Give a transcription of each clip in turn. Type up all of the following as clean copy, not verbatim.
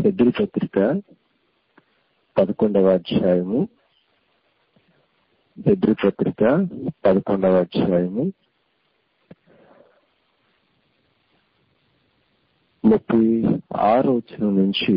Hebrew పత్రిక 11వ అధ్యాయము, Hebrew పత్రిక 11వ అధ్యాయము 36వ వచనం నుంచి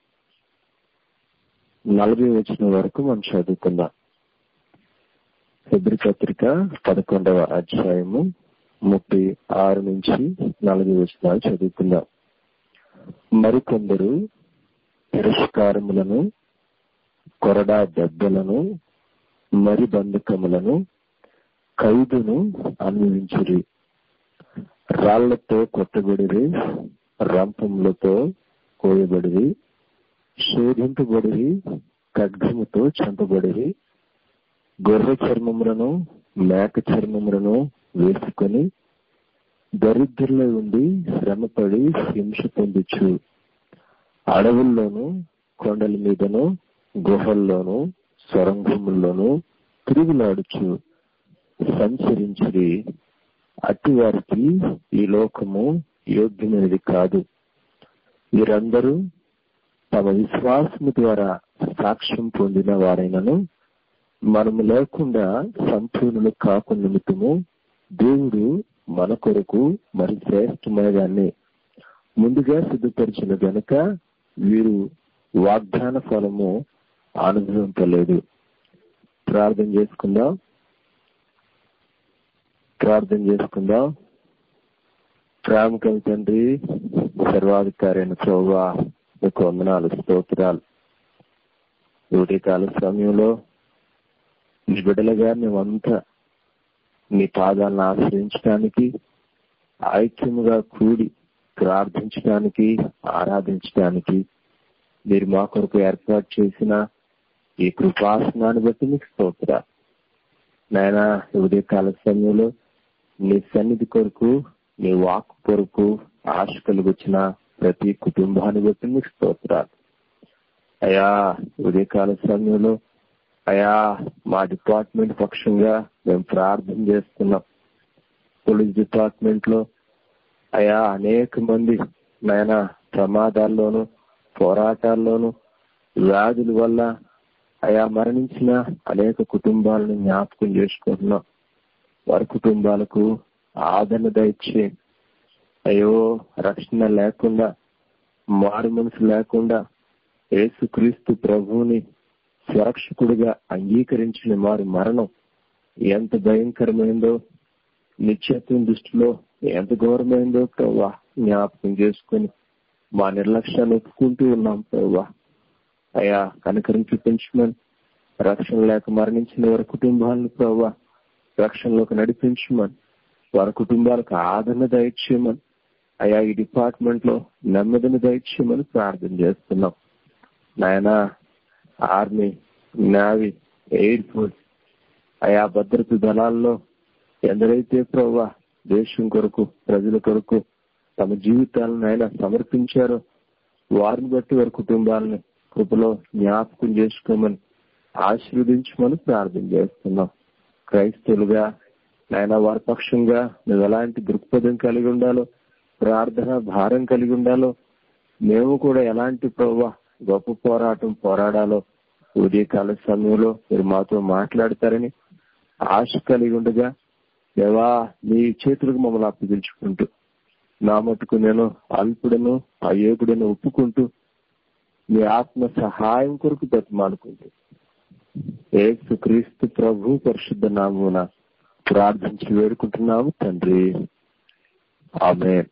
40వ వచనం వరకు మనం చదువుకుందాం. హెబ్రీ పత్రిక 11వ అధ్యాయము 36 నుంచి 40 వచనాలు చదువుకుందాం. మరికొందరు తిరస్కారములను, కొరడా దెబ్బలను, మరి బంధకములను, ఖైదును అనుభవించిరి. రాళ్లతో కొట్టబడిరి, రంపములతో కోయబడిరి, శోధింపబడిరి, ఖడ్గముతో చంపబడిరి. గొర్రె చర్మములను, మేక చర్మములను వేసుకొని దరిద్రులై ఉండి శ్రమపడి హింస పొందుచు అడవుల్లోనూ, కొండల మీదను, గుహల్లోనూ, సొరంగముల్లోనూ తిరుగులాడుచు సంచరించిరి. అట్టి వారికి ఈ లోకము యోగ్యమైనది కాదు. వీరందరూ తమ విశ్వాసము ద్వారా సాక్ష్యం పొందిన వారైనను మనము లేకుండా సంపూర్ణులు కాకు నిమిత్తము దేవుడు మన కొరకు మరి శ్రేష్టమైన దాన్ని ముందుగా సిద్ధపరిచిన గనుక వీరు వాగ్దాన ఫలము అనుభవించలేదు. ప్రార్థన చేసుకుందాం. ప్రేమకల తండ్రి, సర్వాధికారి అయిన ప్రభువా, మీకు వందనాలు, స్తోత్రాలు. ఉదయకాల సమయంలో నీ బిడ్డలుగా మేమంతా నీ పాదాలను ఆశ్రయించడానికి, ఐక్యముగా కూడి ప్రార్థించడానికి, ఆరాధించడానికి మీరు మా కొరకు ఏర్పాటు చేసిన ఈ కృపాసనాన్ని బట్టి మీకు స్తోత్రాలు. నాయనా, ఉదయకాల సమయంలో నీ సన్నిధి కొరకు, నీ వాక్కు కొరకు ఆశ కలిగొచ్చిన ప్రతి కుటుంబాన్ని బట్టి మీకు స్తోత్రాలు. అయా, ఉదయకాల సమయంలో అయా మా డిపార్ట్మెంట్ పక్షంగా మేము ప్రార్థన చేస్తున్నాం. పోలీస్ డిపార్ట్మెంట్ లో అయా అనేక మంది నాయన ప్రమాదాల్లోనూ, పోరాటాల్లోనూ, వ్యాధుల వల్ల అయా మరణించిన అనేక కుటుంబాలను జ్ఞాపకం చేసుకుంటున్నాం. వారి కుటుంబాలకు ఆదరణ దయచే. అయ్యో, రక్షణ లేకుండా, మారు మనసు లేకుండా యేసుక్రీస్తు ప్రభువుని సురక్షకుడిగా అంగీకరించిన వారి మరణం ఎంత భయంకరమైందో, నిత్యత్వం దృష్టిలో ఎంత ఘోరమైందో ప్రభువా జ్ఞాపకం చేసుకుని మా నిర్లక్ష్యాన్ని ఒప్పుకుంటూ ఉన్నాం ప్రభువా. అయా, కనికరం చూపించమని, రక్షణ లేక మరణించిన వారి కుటుంబాలను ప్రభువా రక్షణలోకి నడిపించమని, వారి కుటుంబాలకు ఆదరణ దయచేయమని, అయా ఈ డిపార్ట్మెంట్ లో నెమ్మదిని దయచేయమని ప్రార్థన చేస్తున్నాం. నాయనా, ఆర్మీ, నేవీ, ఎయిర్ ఫోర్స్, అయా భద్రతా దళాల్లో ఎందరైతే ప్రభువా దేశం కొరకు, ప్రజల కొరకు తమ జీవితాలను ఆయన సమర్పించారో వారిని బట్టి వారి కుటుంబాలను కృపలో జ్ఞాపకం చేసుకోమని, ఆశీర్వదించమని ప్రార్థన చేస్తున్నాం. క్రైస్తవులుగా నాయన వారి పక్షంగా మేము ఎలాంటి దృక్పథం కలిగి ఉండాలో, ప్రార్థన భారం కలిగి ఉండాలో, మేము కూడా ఎలాంటి ప్రభువా గొప్ప పోరాటం పోరాడాలో ఉదయకాల సమయంలో మీరు మాతో మాట్లాడతారని ఆశ కలిగి ఉండగా దేవా నీ చేతులకు మమ్మల్ని అప్పగించుకుంటూ, నా మటుకు నేను అల్పుడను, అయోగుడను ఒప్పుకుంటూ మీ ఆత్మ సహాయం కొరకు బతిమాలుకుంటూ యేసుక్రీస్తు ప్రభు పరిశుద్ధ నామమున ప్రార్థించి వేడుకుంటున్నాము తండ్రి, ఆమేన్.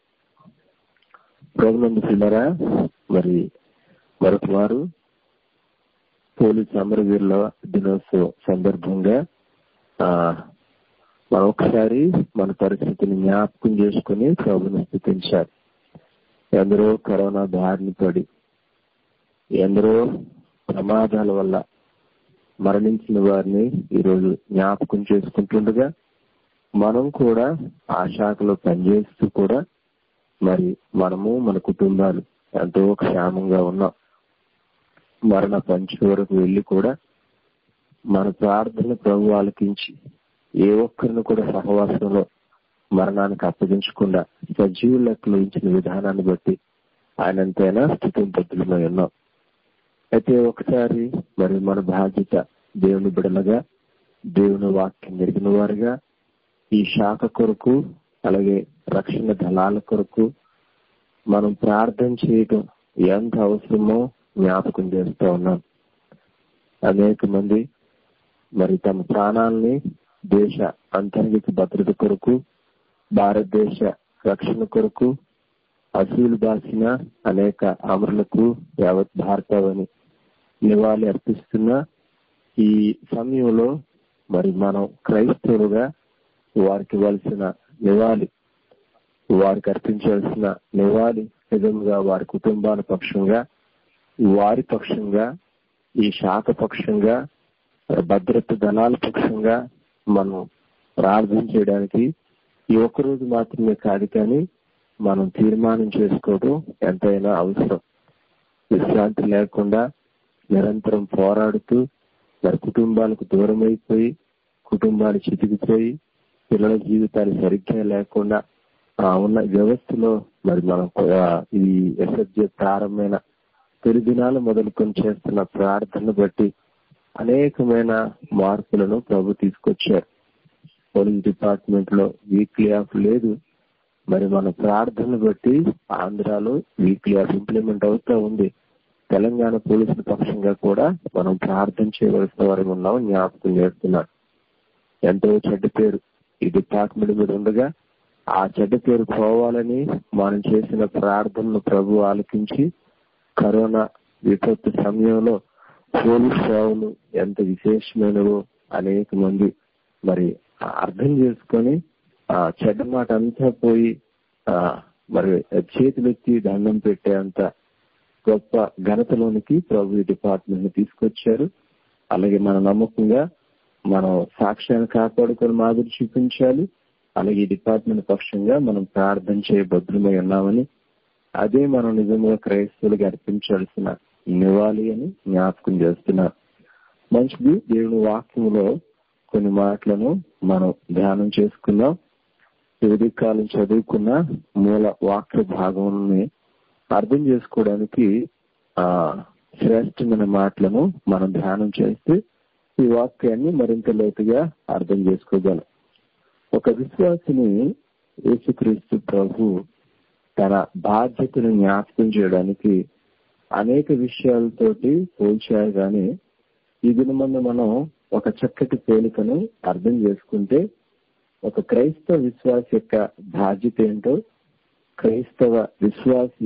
ప్రభునందు పిల్లరా, మరి మరొక వారు పోలీసు అమరవీరుల దినోత్సవం సందర్భంగా మనం ఒకసారి మన పరిస్థితిని జ్ఞాపకం చేసుకుని ప్రభుని స్తుతించాలి. ఎందరో కరోనా బారిన పడి, ఎందరో ప్రమాదాల వల్ల మరణించిన వారిని ఈరోజు జ్ఞాపకం చేసుకుంటుండగా మనం కూడా ఆ శాఖలో పనిచేస్తూ కూడా మరి మనము మన కుటుంబాలు ఎంతో క్షేమంగా ఉన్నాం. మరణ పంచ వరకు వెళ్ళి కూడా మన ప్రార్థన ప్రభు ఆలకించి ఏ ఒక్కరిని కూడా సహవాసంలో మరణానికి అప్పగించకుండా సజీవ లెక్కలు ఇచ్చిన విధానాన్ని బట్టి ఆయన ఎంతైనా స్థుతింపతులమై ఉన్నాం. అయితే ఒకసారి మరి మన బాధ్యత దేవుని బిడలగా, దేవుని వాక్యం ఎరిగిన వారుగా ఈ శాఖ కొరకు, అలాగే రక్షణ దళాల కొరకు మనం ప్రార్థన చేయడం ఎంత అవసరమో జ్ఞాపకం చేస్తూ ఉన్నాం. అనేక మంది మరి తమ ప్రాణాలని దేశ అంతర్గత భద్రత కొరకు, భారతదేశ రక్షణ కొరకు అసూలు బాసిన అనేక అమరులకు యావత్ భారతవని నివాళి అర్పిస్తున్న ఈ సమయంలో మరి మనం క్రైస్తవులుగా వారికి ఇవ్వాల్సిన నివాళి, వారికి అర్పించాల్సిన నివాళి నిజంగా వారి కుటుంబాల పక్షంగా, వారి పక్షంగా, ఈ శాఖ పక్షంగా, భద్రత దళాల పక్షంగా మనం ప్రార్థన చేయడానికి ఈ ఒక్కరోజు మాత్రమే కాదు, కానీ మనం తీర్మానం చేసుకోవడం ఎంతైనా అవసరం. విశ్రాంతి లేకుండా నిరంతరం పోరాడుతూ మరి కుటుంబాలకు దూరం అయిపోయి, కుటుంబాలు చితికిపోయి, పిల్లల జీవితాలు సరిగ్గా లేకుండా ఉన్న వ్యవస్థలో మరి మనం ఈ ఎస్ఎఫ్జే ప్రారంభమైన తొలి దినాలు మొదలుకొని చేస్తున్న ప్రార్థన బట్టి అనేకమైన మార్పులను ప్రభు తీసుకొచ్చారు. పోలీస్ డిపార్ట్మెంట్ లో వీక్లీ ఆఫ్ లేదు. మరి మన ప్రార్థనను బట్టి ఆంధ్రాలో వీక్లీ ఆఫ్ ఇంప్లిమెంట్ అవుతూ ఉంది. తెలంగాణ పోలీసుల పక్షంగా కూడా మనం ప్రార్థన చేయవలసిన వారు ఉన్నాం, జ్ఞాపకం చేస్తున్నారు. ఎంతో చెడ్డ పేరు ఈ డిపార్ట్మెంట్ మీద ఉండగా ఆ చెడ్డ పేరు పోవాలని మనం చేసిన ప్రార్థనను ప్రభు ఆలకించి కరోనా విపత్తు సమయంలో పోలీస్ సేవలు ఎంత విశేషమైనవో అనేక మంది మరి అర్థం చేసుకొని ఆ చెడ్డ మాట అంతా పోయి మరి చేతులెత్తి దండం పెట్టే అంత గొప్ప ఘనతలోనికి ప్రభు ఈ డిపార్ట్మెంట్ ని తీసుకొచ్చారు. అలాగే మన నమ్మకంగా మనం సాక్ష్యాన్ని కాపాడుకొని మాదిరి చూపించాలి. అలాగే ఈ డిపార్ట్మెంట్ పక్షంగా మనం ప్రార్థన చేయబద్దులమై ఉన్నామని, అదే మనం నిజంగా క్రైస్తవులుగా అర్పించాల్సిన నివాళి అని జ్ఞాపకం చేస్తున్నారు. మంచిది. దేవుని వాక్యంలో కొన్ని మాటలను మనం ధ్యానం చేసుకున్నాం. వివిధ కాలం చదువుకున్న మూల వాక్య భాగాన్ని అర్థం చేసుకోవడానికి శ్రేష్టమైన మాటలను మనం ధ్యానం చేస్తే ఈ వాక్యాన్ని మరింత లోతుగా అర్థం చేసుకోగలం. ఒక విశ్వాసిని యేసుక్రీస్తు ప్రభు తన బాధ్యతను జ్ఞాపకం చేయడానికి అనేక విషయాలతోటి పోల్చారు. కానీ ఈ దినమందు మనం ఒక చక్కటి పోలికను అర్థం చేసుకుంటే ఒక క్రైస్తవ విశ్వాసి యొక్క బాధ్యత ఏంటో, క్రైస్తవ విశ్వాసి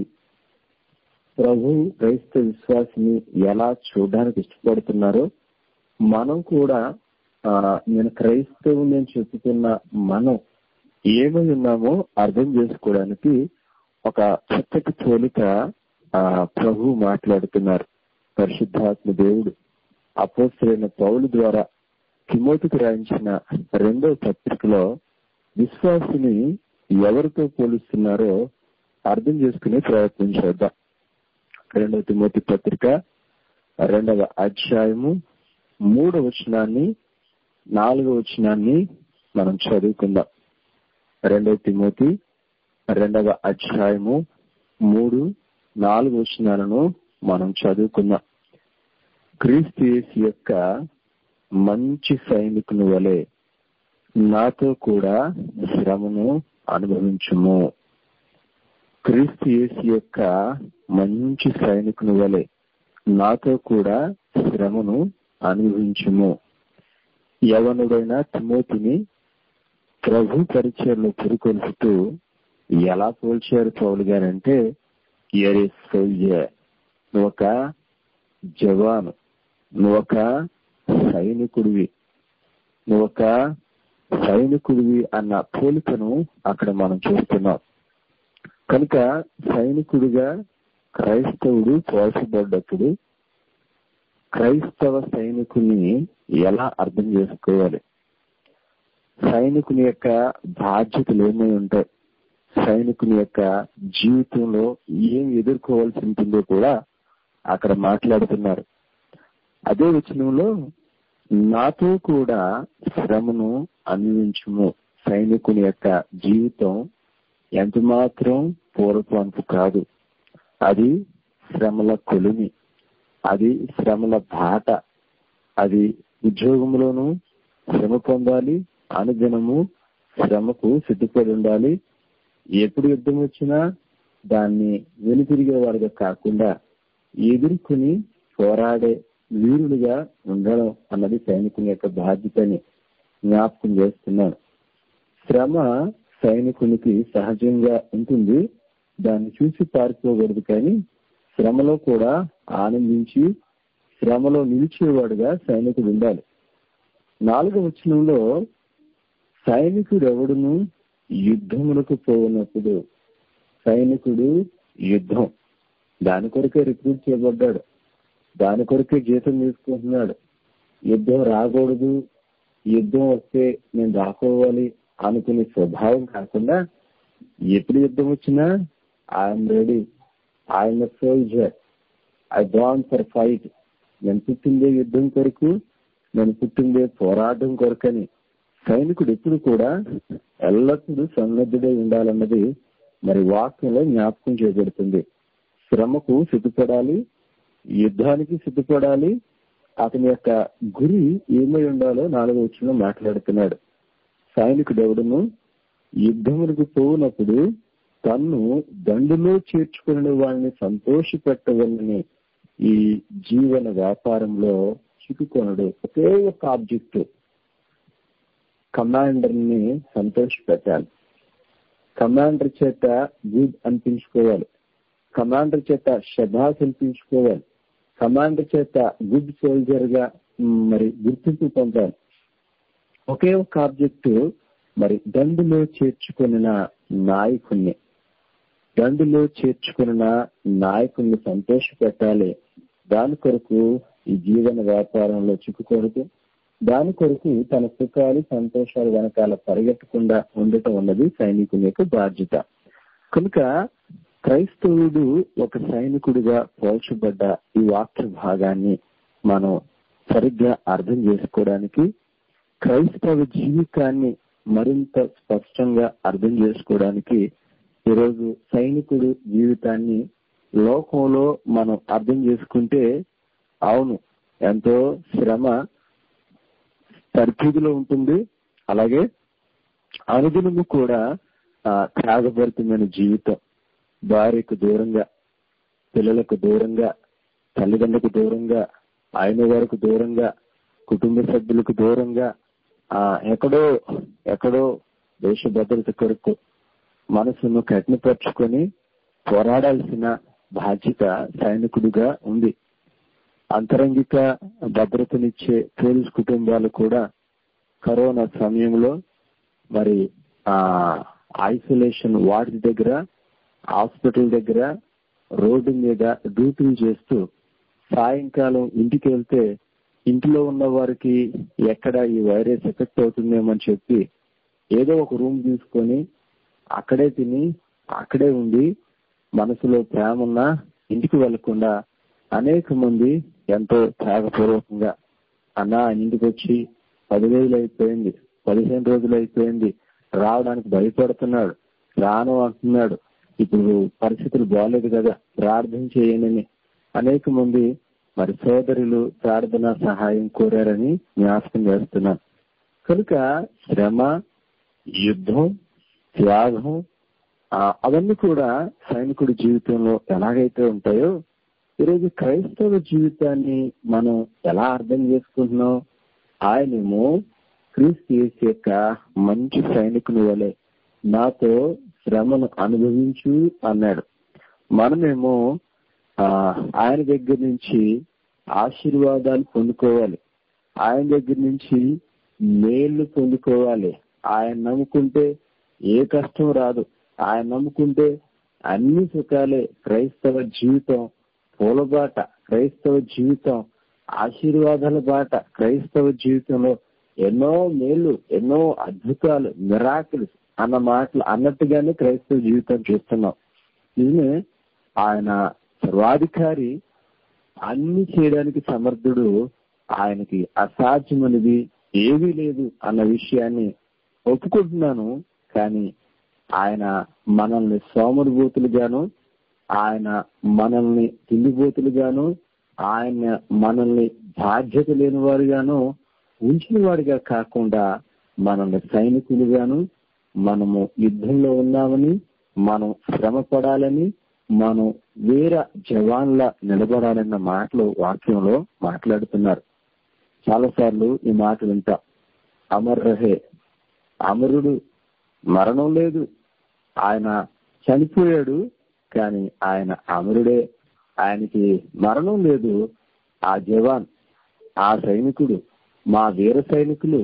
ప్రభు క్రైస్తవ విశ్వాసిని ఎలా చూడడానికి ఇష్టపడుతున్నారో మనం కూడా నేను క్రైస్తవుని చెప్పుకున్న మనం ఏమై ఉన్నామో అర్థం చేసుకోవడానికి ఒక చక్కటి పోలిక ప్రభు మాట్లాడుతున్నారు. పరిశుద్ధాత్మ దేవుడు అపోస్తలుడైన పౌలు ద్వారా తిమోతికి రాయించిన 2వ పత్రికలో విశ్వాసిని ఎవరితో పోలుస్తున్నారో అర్థం చేసుకునే ప్రయత్నం చేద్దాం. 2వ తిమోతి పత్రిక 2వ అధ్యాయము 3వ వచనాన్ని 4వ వచనాన్ని మనం చదువుకుందాం. 2వ తిమోతి 2వ అధ్యాయము 3, 4 వచనాలను మనం చదువుకుందాం. క్రీస్తు యేసు యొక్క మంచి సైనికుని వలె నాతో కూడా శ్రమను అనుభవించుము. క్రీస్తు యేసు యొక్క మంచి సైనికుని వలె నాతో కూడా శ్రమను అనుభవించుము. యవనుడైన తిమోతిని ప్రభు పరిచయంలో పురుకొల్పుతూ ఎలా పోల్చారు పౌలు గారంటే, నువ్వొక జవాను, నువ్వొక సైనికుడివి అన్న పోలికను అక్కడ మనం చూస్తున్నాం. కనుక సైనికుడిగా క్రైస్తవుడు పోల్చబడ్డప్పుడు క్రైస్తవ సైనికుని ఎలా అర్థం చేసుకోవాలి, సైనికుని యొక్క బాధ్యతలు ఏమై ఉంటాయి, సైనికుని యొక్క జీవితంలో ఏం ఎదుర్కోవాల్సి ఉంటుందో కూడా అక్కడ మాట్లాడుతున్నారు. అదే వచనంలో నాతో కూడా శ్రమను అనుభవించుము. సైనికుని యొక్క జీవితం ఎంత మాత్రం పూర్వపు అంతు కాదు. అది శ్రమల కొలిమి, అది శ్రమల బాట. అది ఉద్యోగంలోనూ శ్రమ పొందాలి, అనుదినము శ్రమకు సిద్ధపడి ఉండాలి. ఎప్పుడు యుద్ధం వచ్చినా దాన్ని వెనుతిరిగేవాడుగా కాకుండా ఎదుర్కొని పోరాడే వీరుడిగా ఉండడం అన్నది సైనికుని యొక్క బాధ్యతని జ్ఞాపకం చేస్తున్నాను. శ్రమ సైనికునికి సహజంగా ఉంటుంది, దాన్ని చూసి పారిపోకూడదు. కానీ శ్రమలో కూడా ఆనందించి శ్రమలో నిలిచేవాడుగా సైనికుడు ఉండాలి. 4వ వచనంలో సైనికుడు ఎవడును యుద్ధములకు పోయినప్పుడు, సైనికుడు యుద్ధం దాని కొరకే రిక్రూట్ చేయబడ్డాడు, దాని కొరకే జీతం తీసుకుంటున్నాడు. యుద్ధం రాకూడదు, యుద్ధం వస్తే నేను రాకోవాలి అనుకునే స్వభావం కాకుండా ఎప్పుడు యుద్ధం వచ్చినా I'm ready, I'm a soldier, I born for fight. నేను పుట్టిందే యుద్ధం కొరకు, నేను పుట్టిందే పోరాటం కొరకని సైనికుడు ఎప్పుడు కూడా ఎల్లప్పుడూ సన్నద్ధుడై ఉండాలన్నది మరి వాక్యంలో జ్ఞాపకం చేయబడుతుంది. శ్రమకు సిద్ధపడాలి, యుద్ధానికి సిద్ధపడాలి. అతని యొక్క గురి ఏమై ఉండాలో 4వ వచనంలో మాట్లాడుతున్నాడు. సైనికుడు ఎవడును యుద్ధములకు పోయినప్పుడు తన్ను దండులో చేర్చుకునే వాళ్ళని సంతోషపెట్టవాలని ఈ జీవన వ్యాపారంలో చిక్కుకొనడు. ఒకే ఒక ఆబ్జెక్టివ్, కమాండర్ ని సంతోషపెట్టాలి, కమాండర్ చేత గుడ్ అనిపించుకోవాలి, కమాండర్ చేత శబాస్ అనిపించుకోవాలి, కమాండర్ చేత గుడ్ సోల్జర్ గా మరి గుర్తింపు పొందాలి. ఒకే ఒక ఆబ్జెక్ట్, మరి దండులో చేర్చుకున్న నాయకుణ్ణి, దండులో చేర్చుకున్న నాయకుణ్ణి సంతోష పెట్టాలి. దాని కొరకు ఈ జీవన వ్యాపారంలో చిక్కుకొడుతూ దాని కొరకు తన సుఖాలు సంతోషాలు వెనకాల పరిగెట్టకుండా ఉండటం అన్నది సైనికుని యొక్క బాధ్యత. కనుక క్రైస్తవుడు ఒక సైనికుడిగా పోల్చబడ్డ ఈ వాక్య భాగాన్ని మనం సరిగ్గా అర్థం చేసుకోవడానికి, క్రైస్తవ జీవితాన్ని మరింత స్పష్టంగా అర్థం చేసుకోవడానికి ఈరోజు సైనికుడు జీవితాన్ని లోకంలో మనం అర్థం చేసుకుంటే, అవును ఎంతో శ్రమ పరిస్థితిలో ఉంటుంది, అలాగే అనుదినము కూడా త్యాగభరితమైన జీవితం, భార్యకు దూరంగా, పిల్లలకు దూరంగా, తల్లిదండ్రులకు దూరంగా, ఆయన వారికి దూరంగా, కుటుంబ సభ్యులకు దూరంగా, ఎక్కడో దేశ భద్రత కొరకు మనసును కఠినపరుచుకొని పోరాడాల్సిన బాధ్యత సైనికుడిగా ఉంది. అంతరంగిక భద్రతనిచ్చే పోలీస్ కుటుంబాలు కూడా కరోనా సమయంలో మరి ఐసోలేషన్ వార్డ్ దగ్గర, హాస్పిటల్ దగ్గర, రోడ్డు మీద డ్యూటీలు చేస్తూ సాయంకాలం ఇంటికి వెళ్తే ఇంట్లో ఉన్న వారికి ఎక్కడ ఈ వైరస్ ఎఫెక్ట్ అవుతుందేమని చెప్పి ఏదో ఒక రూమ్ తీసుకొని అక్కడే తిని అక్కడే ఉండి మనసులో ప్రేమ ఉన్నా ఇంటికి వెళ్లకుండా అనేక మంది ఎంతో త్యాగపూర్వకంగా అన్నా ఇంటికి వచ్చి 10 రోజులు అయిపోయింది, 15 రోజులు అయిపోయింది, రావడానికి భయపడుతున్నాడు, రాను అంటున్నాడు, ఇప్పుడు పరిస్థితులు బాగాలేదు కదా ప్రార్థన చేయండి అనేక మంది మరి సోదరులు ప్రార్థన సహాయం కోరారని జ్ఞాపకం చేస్తున్నాను. కనుక శ్రమ, యుద్ధం, త్యాగం అవన్నీ కూడా సైనికుడి జీవితంలో ఎలాగైతే ఉంటాయో ఈరోజు క్రైస్తవ జీవితాన్ని మనం ఎలా అర్థం చేసుకుంటున్నాం? ఆయనేమో క్రీస్తు యేసు యొక్క మంచి సైనికుని వలె నాతో శ్రమను అనుభవించు అన్నాడు. మనమేమో ఆయన దగ్గర నుంచి ఆశీర్వాదాలు పొందుకోవాలి, ఆయన దగ్గర నుంచి మేలు పొందుకోవాలి. ఆయన నమ్ముకుంటే ఏ కష్టం రాదు, ఆయన నమ్ముకుంటే అన్ని సుఖాలే. క్రైస్తవ జీవితం పూలబాట, క్రైస్తవ జీవితం ఆశీర్వాదాల బాట. క్రైస్తవ జీవితంలో ఎన్నో మేలు, ఎన్నో అద్భుతాలు, మిరాకిల్స్ అన్న మాటలు అన్నట్టుగానే క్రైస్తవ జీవితం చూస్తున్నాం. నిజమే, ఆయన సర్వాధికారి, అన్ని చేయడానికి సమర్థుడు, ఆయనకి అసాధ్యమనేది ఏమీ లేదు అన్న విషయాన్ని ఒప్పుకుంటున్నాను. కానీ ఆయన మనల్ని సోమరుభూతులుగాను ఆయన మనల్ని తిండిపోతులుగాను, ఆయన మనల్ని బాధ్యత లేని వారుగాను ఉంచిన వాడిగా కాకుండా మనల్ని సైనికులుగాను, మనము యుద్ధంలో ఉన్నామని, మనం శ్రమ పడాలని, మనం వీర జవాన్లా నిలబడాలన్న మాటలు వాక్యంలో మాట్లాడుతున్నారు. చాలాసార్లు ఈ మాట వింటాం. అమర్ రహే, అమరుడు, మరణం లేదు, ఆయన చనిపోయాడు కానీ ఆయన అమరుడే, ఆయనకి మరణం లేదు. ఆ జవాన్, ఆ సైనికుడు, మా వీర సైనికులు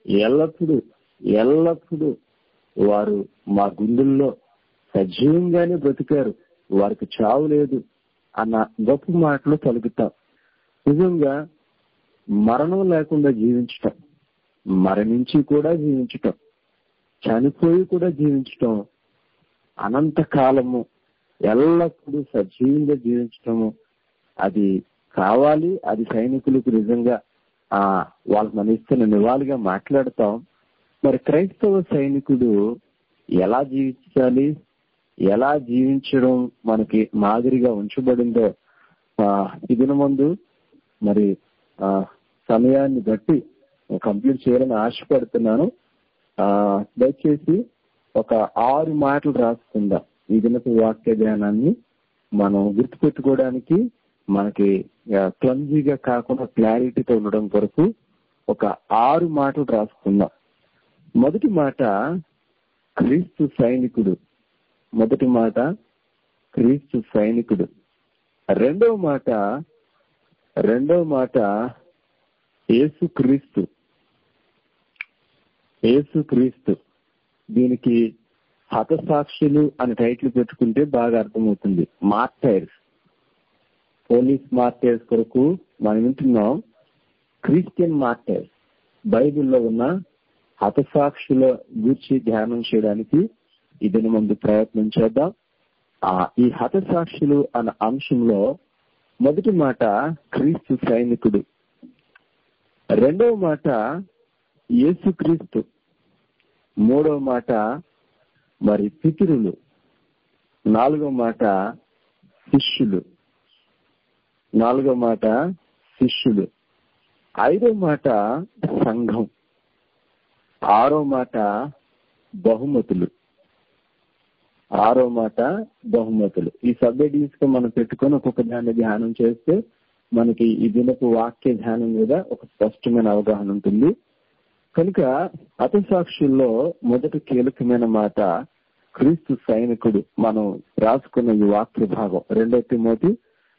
ఎల్లప్పుడూ వారు మా గుండెల్లో సజీవంగానే బ్రతికారు, వారికి చావు లేదు అన్న గొప్ప మాటలు పలుకుతాం. నిజంగా మరణం లేకుండా జీవించటం, మరణించి కూడా జీవించటం, చనిపోయి కూడా జీవించటం, అనంత కాలము ఎల్లప్పుడూ సజీవంగా జీవించటము అది కావాలి. అది సైనికులకు నిజంగా వాళ్ళకి మనం ఇస్తున్న నివాళిగా మాట్లాడతాం. మరి క్రైస్తవ సైనికుడు ఎలా జీవించాలి, ఎలా జీవించడం మనకి మాదిరిగా ఉంచబడిందో ఈ దినమందు మరి సమయాన్ని బట్టి కంప్లీట్ చేయాలని ఆశపడుతున్నాను. దయచేసి ఒక 6 మాటలు రాసుకుందాం. ఈ దినపు వాక్య ధ్యానాన్ని మనం గుర్తుపెట్టుకోవడానికి, మనకి క్లమ్జీగా కాకుండా క్లారిటీతో ఉండడం కొరకు ఒక 6 మాటలు రాసుకుందాం. మొదటి మాట క్రీస్తు సైనికుడు. మొదటి మాట క్రీస్తు సైనికుడు. రెండవ మాట యేసుక్రీస్తు. యేసుక్రీస్తు. దీనికి హతసాక్షులు అని టైటిల్ పెట్టుకుంటే బాగా అర్థమవుతుంది. మార్టైర్స్, పోలీస్ మార్టైర్స్ కొరకు మనం వింటున్నాం. క్రిస్టియన్ మార్టైర్స్, బైబిల్లో ఉన్న హతసాక్షుల గురించి ధ్యానం చేయడానికి ఇదిని ముందు ప్రయత్నం చేద్దాం. ఈ హతసాక్షులు అన్న అంశంలో మొదటి మాట క్రీస్తు సైనికుడు, రెండవ మాట యేసుక్రీస్తు, మూడవ మాట మరి పితరులు, నాలుగవ మాట శిష్యులు, ఐదవ మాట సంఘం, ఆరో మాట బహుమతులు. ఈ సబ్ హెడ్డింగ్స్ గా మనం పెట్టుకొని ఒక్కొక్క దాన్ని ధ్యానం చేస్తే మనకి ఈ దినపు వాక్య ధ్యానం మీద ఒక స్పష్టమైన అవగాహన ఉంటుంది. కనుక హతసాక్షుల్లో మొదటి కీలకమైన మాట క్రీస్తు సైనికుడు. మనం రాసుకున్న ఈ వాక్య భాగం 2 తిమోతి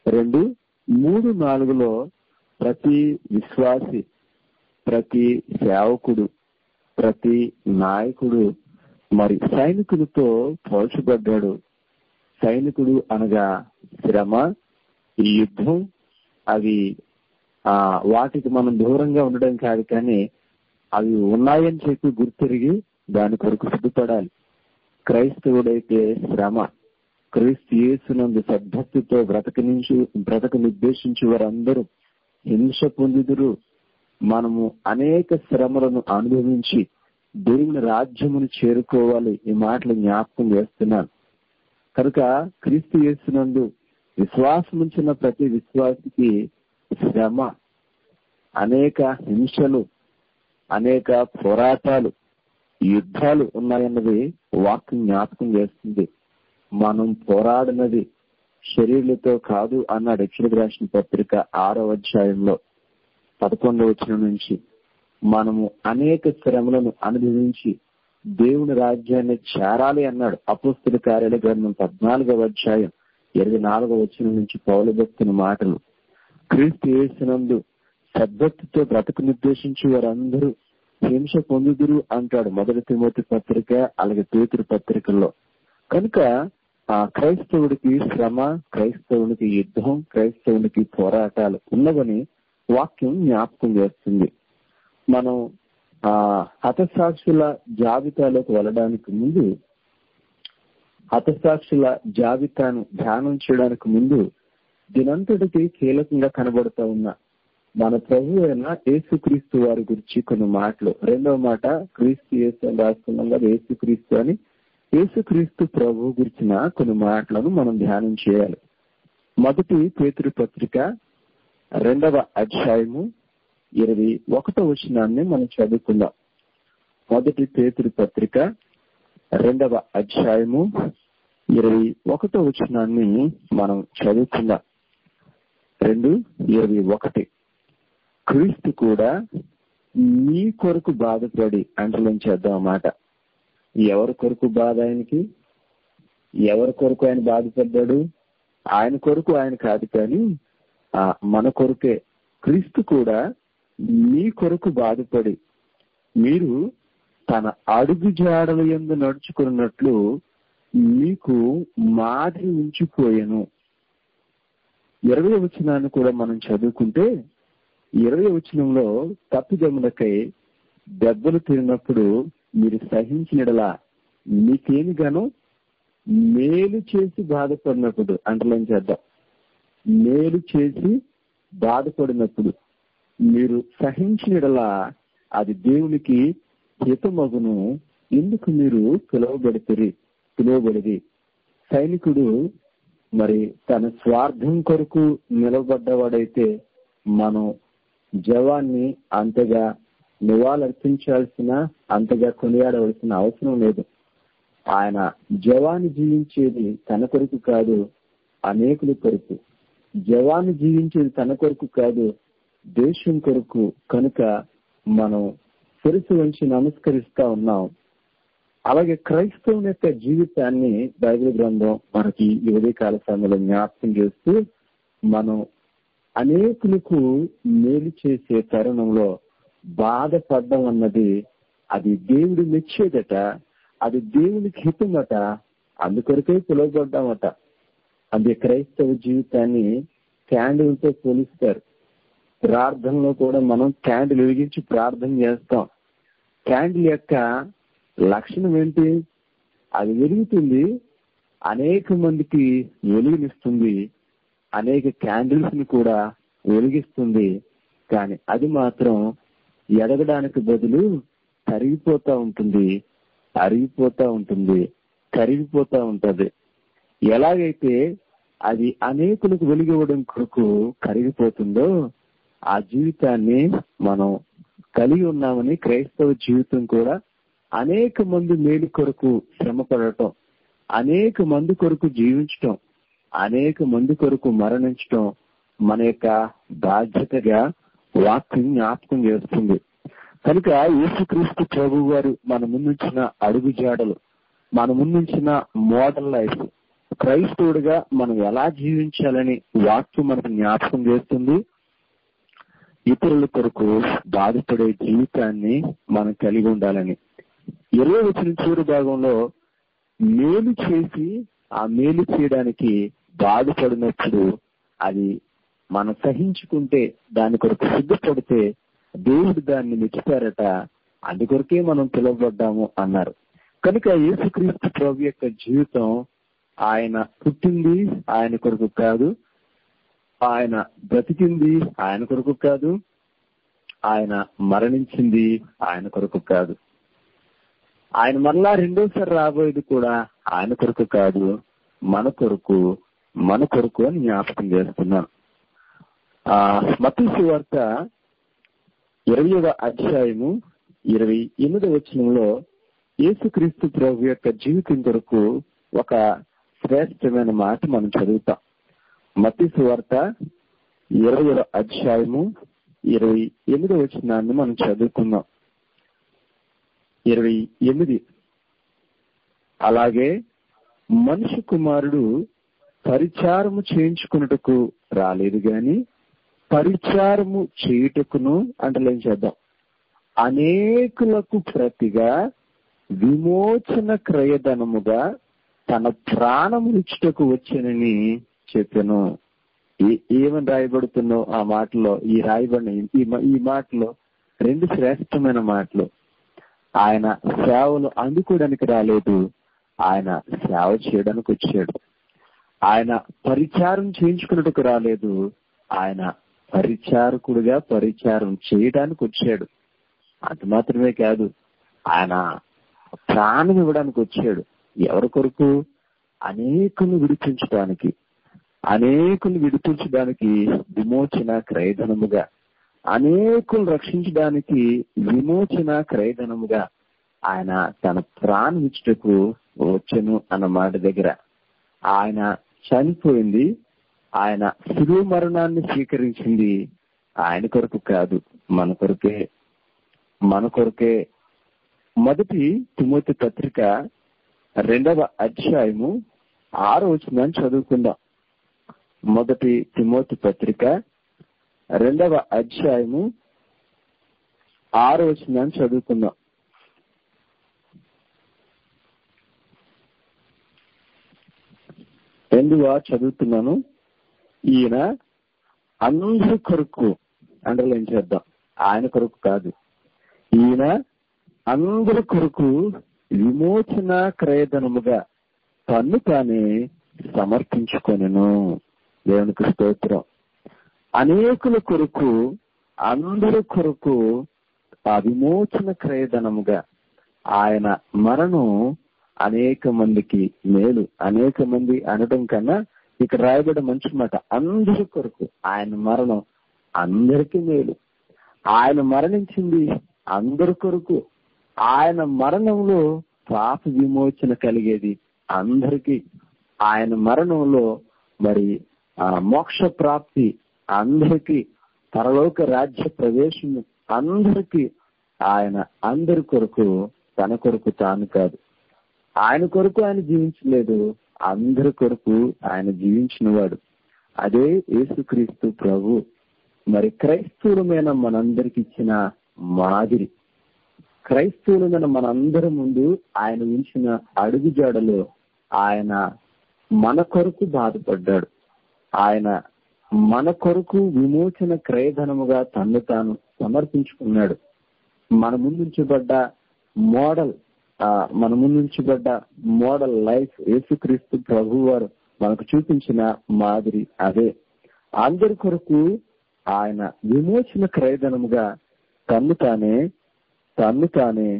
2:3-4 ప్రతి విశ్వాసి, ప్రతి సేవకుడు, ప్రతి నాయకుడు మరి సైనికులతో పోల్చబడ్డాడు. సైనికుడు అనగా శ్రమ, ఈ యుద్ధం, అవి వాటికి మనం దూరంగా ఉండడం కాదు, కానీ అవి ఉన్నాయని చెప్పి గుర్తిరిగి దాని కొరకు సిద్ధపడాలి. క్రైస్తవుడైతే శ్రమ, క్రీస్తు యేసునందు సద్భక్తితో బ్రతక నిర్దేశించి వారందరూ హింస పొందుదురు. మనము అనేక శ్రమలను అనుభవించి దేవుని రాజ్యమును చేరుకోవాలి. ఈ మాటలు జ్ఞాపకం చేస్తున్నాను. కనుక క్రీస్తు యేసునందు విశ్వాసముంచిన ప్రతి విశ్వాసికి శ్రమ, అనేక హింసలు, అనేక పోరాటాలు, యుద్ధాలు ఉన్నాయన్నది వాక్యం జ్ఞాపకం చేస్తుంది. మనం పోరాడినది శరీరులతో కాదు అన్నాడు హెచ్చరిక రాసిన పత్రిక 6వ అధ్యాయంలో 11వ వచనం నుంచి. మనము అనేక శ్రమలను అనుభవించి దేవుని రాజ్యాన్ని చేరాలి అన్నాడు. అపోస్తలుల కార్యాల గ్రంథం 14వ అధ్యాయం 24వ వచనం నుంచి పౌలు భక్తుని మాటలు. క్రీస్తు యేసునందు సద్భక్తితో బ్రతకు నిర్దేశించి వారందరూ హింస పొందుదురు అంటాడు 1 తిమోతి పత్రిక, అలాగే పేతురు పత్రికల్లో. కనుక క్రైస్తవుడికి శ్రమ, క్రైస్తవునికి యుద్ధం, క్రైస్తవునికి పోరాటాలు ఉన్నవని వాక్యం జ్ఞాపకం చేస్తుంది. మనం హతసాక్షుల జాబితాలోకి వెళ్ళడానికి ముందు, హతసాక్షుల జాబితాను ధ్యానం చేయడానికి ముందు దీనంతటికి కీలకంగా కనబడుతూ ఉన్న మన ప్రభు అయిన యేసుక్రీస్తు వారి గురించి కొన్ని మాటలు. రెండవ మాట క్రీస్తు యేసు అని రాసుకున్నాం కదా, యేసుక్రీస్తు అని. యేసుక్రీస్తు ప్రభు గురించిన కొన్ని మాటలను మనం ధ్యానం చేయాలి. మొదటి పేతురు పత్రిక 2వ అధ్యాయము 21వ వచనాన్ని మనం చదువుకుందాం. మొదటి పేతురు పత్రిక 2వ అధ్యాయము 21వ వచనాన్ని మనం చదువుకుందాం. 2:21 క్రీస్తు కూడా మీ కొరకు బాధపడి అంటలం చేద్దాం అన్నమాట. ఎవరి కొరకు బాధ ఆయనకి? ఎవరి కొరకు ఆయన బాధపడ్డాడు? ఆయన కొరకు ఆయన కాదు, కానీ మన కొరకే. క్రీస్తు కూడా మీ కొరకు బాధపడి మీరు తన అడుగు జాడల యందు నడుచుకున్నట్లు మీకు మాదిరి ఉంచిపోయెను. 20వ వచనాన్ని కూడా మనం చదువుకుంటే 20వ వచనంలో తప్పిదములకై దెబ్బలు తిరిగినప్పుడు మీరు సహించినడలా మీకేమి గాను మేలు చేసి బాధపడినప్పుడు అంటలేం చేద్దాం. మేలు చేసి బాధపడినప్పుడు మీరు సహించినడలా అది దేవునికి హితమగును. ఎందుకు మీరు పిలువబడిది. సైనికుడు మరి తన స్వార్థం కొరకు నిలబడ్డవాడైతే మనం జవాన్ని అంతగా నివాళులర్పించాల్సిన, అంతగా కొనియాడవలసిన అవసరం లేదు. ఆయన జవాన్ని జీవించేది తన కొరకు కాదు, అనేకుల కొరకు. జవాన్ని జీవించేది తన కొరకు కాదు, దేశం కొరకు. కనుక మనం శిరస్సు వంచి నమస్కరిస్తా ఉన్నాం. అలాగే క్రైస్తవుని యొక్క జీవితాన్ని బైబిల్ గ్రంథం మనకి ఈ ఉదయకాల సమయంలో జ్ఞాపకం చేస్తూ మనం అనేకులకు మేలు చేసే తరుణంలో బాధపడడం అన్నది అది దేవుడు మెచ్చేదట, అది దేవునికి హితమట, అందుకొరకే పిలువబడ్డామట. అదే క్రైస్తవ జీవితాన్ని క్యాండిల్తో పోలిస్తారు. ప్రార్థనలో కూడా మనం క్యాండిల్ వెలిగించి ప్రార్థన చేస్తాం. క్యాండిల్ యొక్క లక్షణం ఏంటి? అది వెలుగుతుంది, అనేక మందికి వెలుగునిస్తుంది, అనేక క్యాండిల్స్ ని కూడా వెలిగిస్తుంది. కానీ అది మాత్రం ఎదగడానికి బదులు తరిగిపోతా ఉంటుంది, అరిగిపోతా ఉంటుంది, కరిగిపోతా ఉంటది. ఎలాగైతే అది అనేకులకు వెలుగివ్వడం కొరకు కరిగిపోతుందో ఆ జీవితాన్ని మనం కలిగి ఉన్నామని క్రైస్తవ జీవితం కూడా అనేక మంది మేలు కొరకు శ్రమ పడటం, అనేక మంది కొరకు జీవించటం, అనేక మంది కొరకు మరణించటం మన యొక్క బాధ్యతగా వాక్యం జ్ఞాపకం చేస్తుంది. కనుక యేసుక్రీస్తు ప్రభు వారు మన ముందుంచిన అడుగు జాడలు, మన ముందుంచిన మోడల్ లైఫ్, క్రైస్తవుడిగా మనం ఎలా జీవించాలని వాక్యం మనకు జ్ఞాపకం చేస్తుంది. ఇతరుల కొరకు బాధపడే జీవితాన్ని మనం కలిగి ఉండాలని. 20వ వచనం చివరి భాగంలో మేలు చేసి ఆ మేలు చేయడానికి బాధపడినప్పుడు అది మనం సహించుకుంటే, దాని కొరకు సిద్ధపడితే దేవుడు దాన్ని మెచ్చుతారట. అందుకొరకే మనం పిలువబడ్డాము అన్నారు. కనుక యేసుక్రీస్తు ప్రభు యొక్క జీవితం, ఆయన పుట్టింది ఆయన కొరకు కాదు, ఆయన బ్రతికింది ఆయన కొరకు కాదు, ఆయన మరణించింది ఆయన కొరకు కాదు, ఆయన మరలా రెండోసారి రాబోయేది కూడా ఆయన కొరకు కాదు, మన కొరకు అని జ్ఞాపకం చేస్తున్నాను. మత్తయి సువార్త 20వ అధ్యాయము 28వ వచనంలో యేసుక్రీస్తు ప్రభు యొక్క జీవితం కొరకు ఒక శ్రేష్టమైన మాట మనం చదువుతాం. మత్తయి సువార్త 20వ అధ్యాయము 28వ వచనాన్ని మనం చదువుకుందాం. 28 అలాగే మనిషి కుమారుడు పరిచారము చేయించుకున్నటకు రాలేదు గాని పరిచారము చేయుటకును, అంటలేం చేద్దాం, అనేకులకు ప్రతిగా విమోచన క్రయధనముగా తన ప్రాణము ఇచ్చుటకు వచ్చానని చెప్పాను. ఏమని రాయబడుతున్నో ఆ మాటలో, ఈ రాయబడిన ఈ మాటలో రెండు శ్రేష్టమైన మాటలు. ఆయన సేవలు అందుకోవడానికి రాలేదు, ఆయన సేవ చేయడానికి వచ్చాడు. ఆయన పరిచారం చేయించుకున్నట్టుకు రాలేదు, ఆయన పరిచారకుడుగా పరిచారం చేయడానికి వచ్చాడు. అంత మాత్రమే కాదు, ఆయన ప్రాణం ఇవ్వడానికి వచ్చాడు. ఎవరి కొరకు? అనేకులను విడిపించడానికి విమోచన క్రయధనముగా, అనేకులు రక్షించడానికి విమోచన క్రయధనముగా ఆయన తన ప్రాణం ఇచ్చుటకు వచ్చెను అన్న మాట దగ్గర ఆయన చనిపోయింది, ఆయన శిలువ మరణాన్ని స్వీకరించింది ఆయన కొరకు కాదు, మన కొరకే. మొదటి తిమోతి పత్రిక 2వ అధ్యాయము 6వ వచనాన్ని చదువుకుందాం. మొదటి తిమోతి పత్రిక 2వ అధ్యాయము 6వ వచనాన్ని చదువుకుందాం. చదువుతున్నాను. ఈయన అందరి కొరకు, అండర్లైన్ చేద్దాం, ఆయన కొరకు కాదు, ఈయన అందరి కొరకు విమోచన క్రయధనముగా తన్ను తానే సమర్పించుకొనెను. దేవునికి స్తోత్రం. అనేకుల కొరకు, అందరి కొరకు ఆ విమోచన క్రయధనముగా ఆయన మరణం అనేక మందికి మేలు. అనేక మంది అనడం కన్నా ఇక్కడ రాయబడ్డ మంచి మాట, అందరి కొరకు ఆయన మరణం అందరికీ మేలు. ఆయన మరణించింది అందరి కొరకు. ఆయన మరణంలో పాప విమోచన కలిగేది అందరికీ. ఆయన మరణంలో మరి మోక్ష ప్రాప్తి అందరికీ, పరలోక రాజ్య ప్రవేశం అందరికీ. ఆయన అందరి కొరకు, తన కొరకు తాను కాదు. ఆయన కొరకు ఆయన జీవించలేదు, అందరి కొరకు ఆయన జీవించిన వాడు. అదే యేసుక్రీస్తు ప్రభు. మరి క్రైస్తవులమైన మనందరికి ఇచ్చిన మాదిరి, క్రైస్తవులమైన మనందరి ముందు ఆయన ఉంచిన అడుగుజాడలో ఆయన మన కొరకు బాధపడ్డాడు. ఆయన మన కొరకు విమోచన క్రయధనముగా తన్ను తాను సమర్పించుకున్నాడు. మన ముందుంచబడ్డ మోడల్ లైఫ్ యేసుక్రీస్తు ప్రభు వారు మనకు చూపించిన మాదిరి అదే. అందరి కొరకు ఆయన విమోచన క్రయధనముగా తన్ను తానే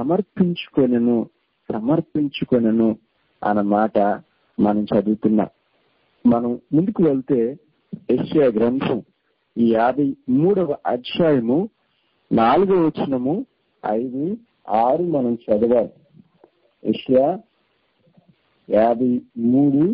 సమర్పించుకొనెను అన్నమాట మనం చదువుతున్నాం. మనం ముందుకు వెళ్తే యెషయా గ్రంథం 53వ అధ్యాయము 4వ వచనము 5, 6 మనం చదవాలి. యెషయా 53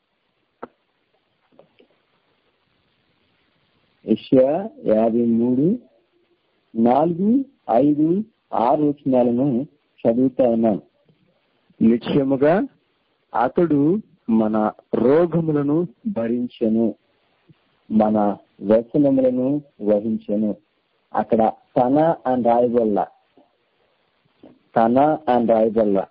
4, 5, 6 వచనాలను చదువుతా ఉన్నాను. నిశ్చయముగా అతడు మన రోగములను భరించెను, మన వ్యసనములను వహించెను. అక్కడ తన అని రాయబల్ల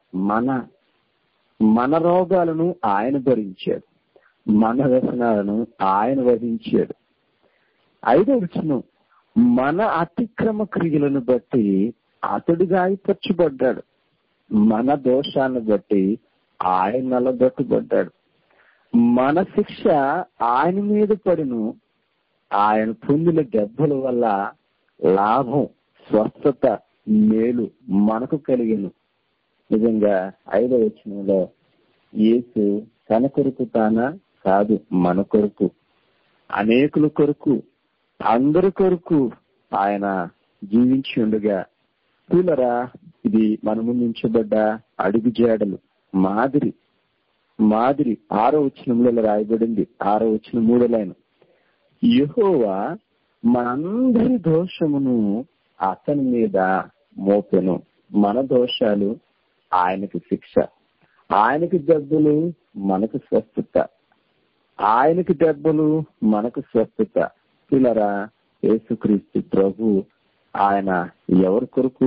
మన రోగాలను ఆయన భరించాడు, మన వ్యసనాలను ఆయన వహించాడు. 5వ వచనం, మన అతిక్రమ క్రియలను బట్టి అతడు గాయపరచబడ్డాడు, మన దోషాలను బట్టి ఆయన నలగొట్టబడ్డాడు. మన శిక్ష ఆయన మీద పడును, ఆయన పొందిన దెబ్బల వల్ల లాభం, స్వస్థత, మేలు మనకు కలిగెను. నిజంగా 5వ వచనంలో యేసు తన కొరకు తానా కాదు, మన కొరకు, అనేకుల కొరకు, అందరి కొరకు ఆయన జీవించి ఉండగా, పిల్లరా ఇది మన ముందు ఉంచబడ్డ అడుగుజాడలు, మాదిరి. 6వ వచనంలో రాయబడింది, 6వ వచనం 3వ లైన్, యెహోవా మనందరి దోషమును అతని మీద మోపెను. మన దోషాలు ఆయనకు శిక్ష, ఆయనకి దెబ్బలు మనకు స్వస్థత, ఆయనకి దెబ్బలు మనకు స్వస్థత. పిల్లరా యేసుక్రీస్తు ప్రభు ఆయన ఎవరి కొరకు?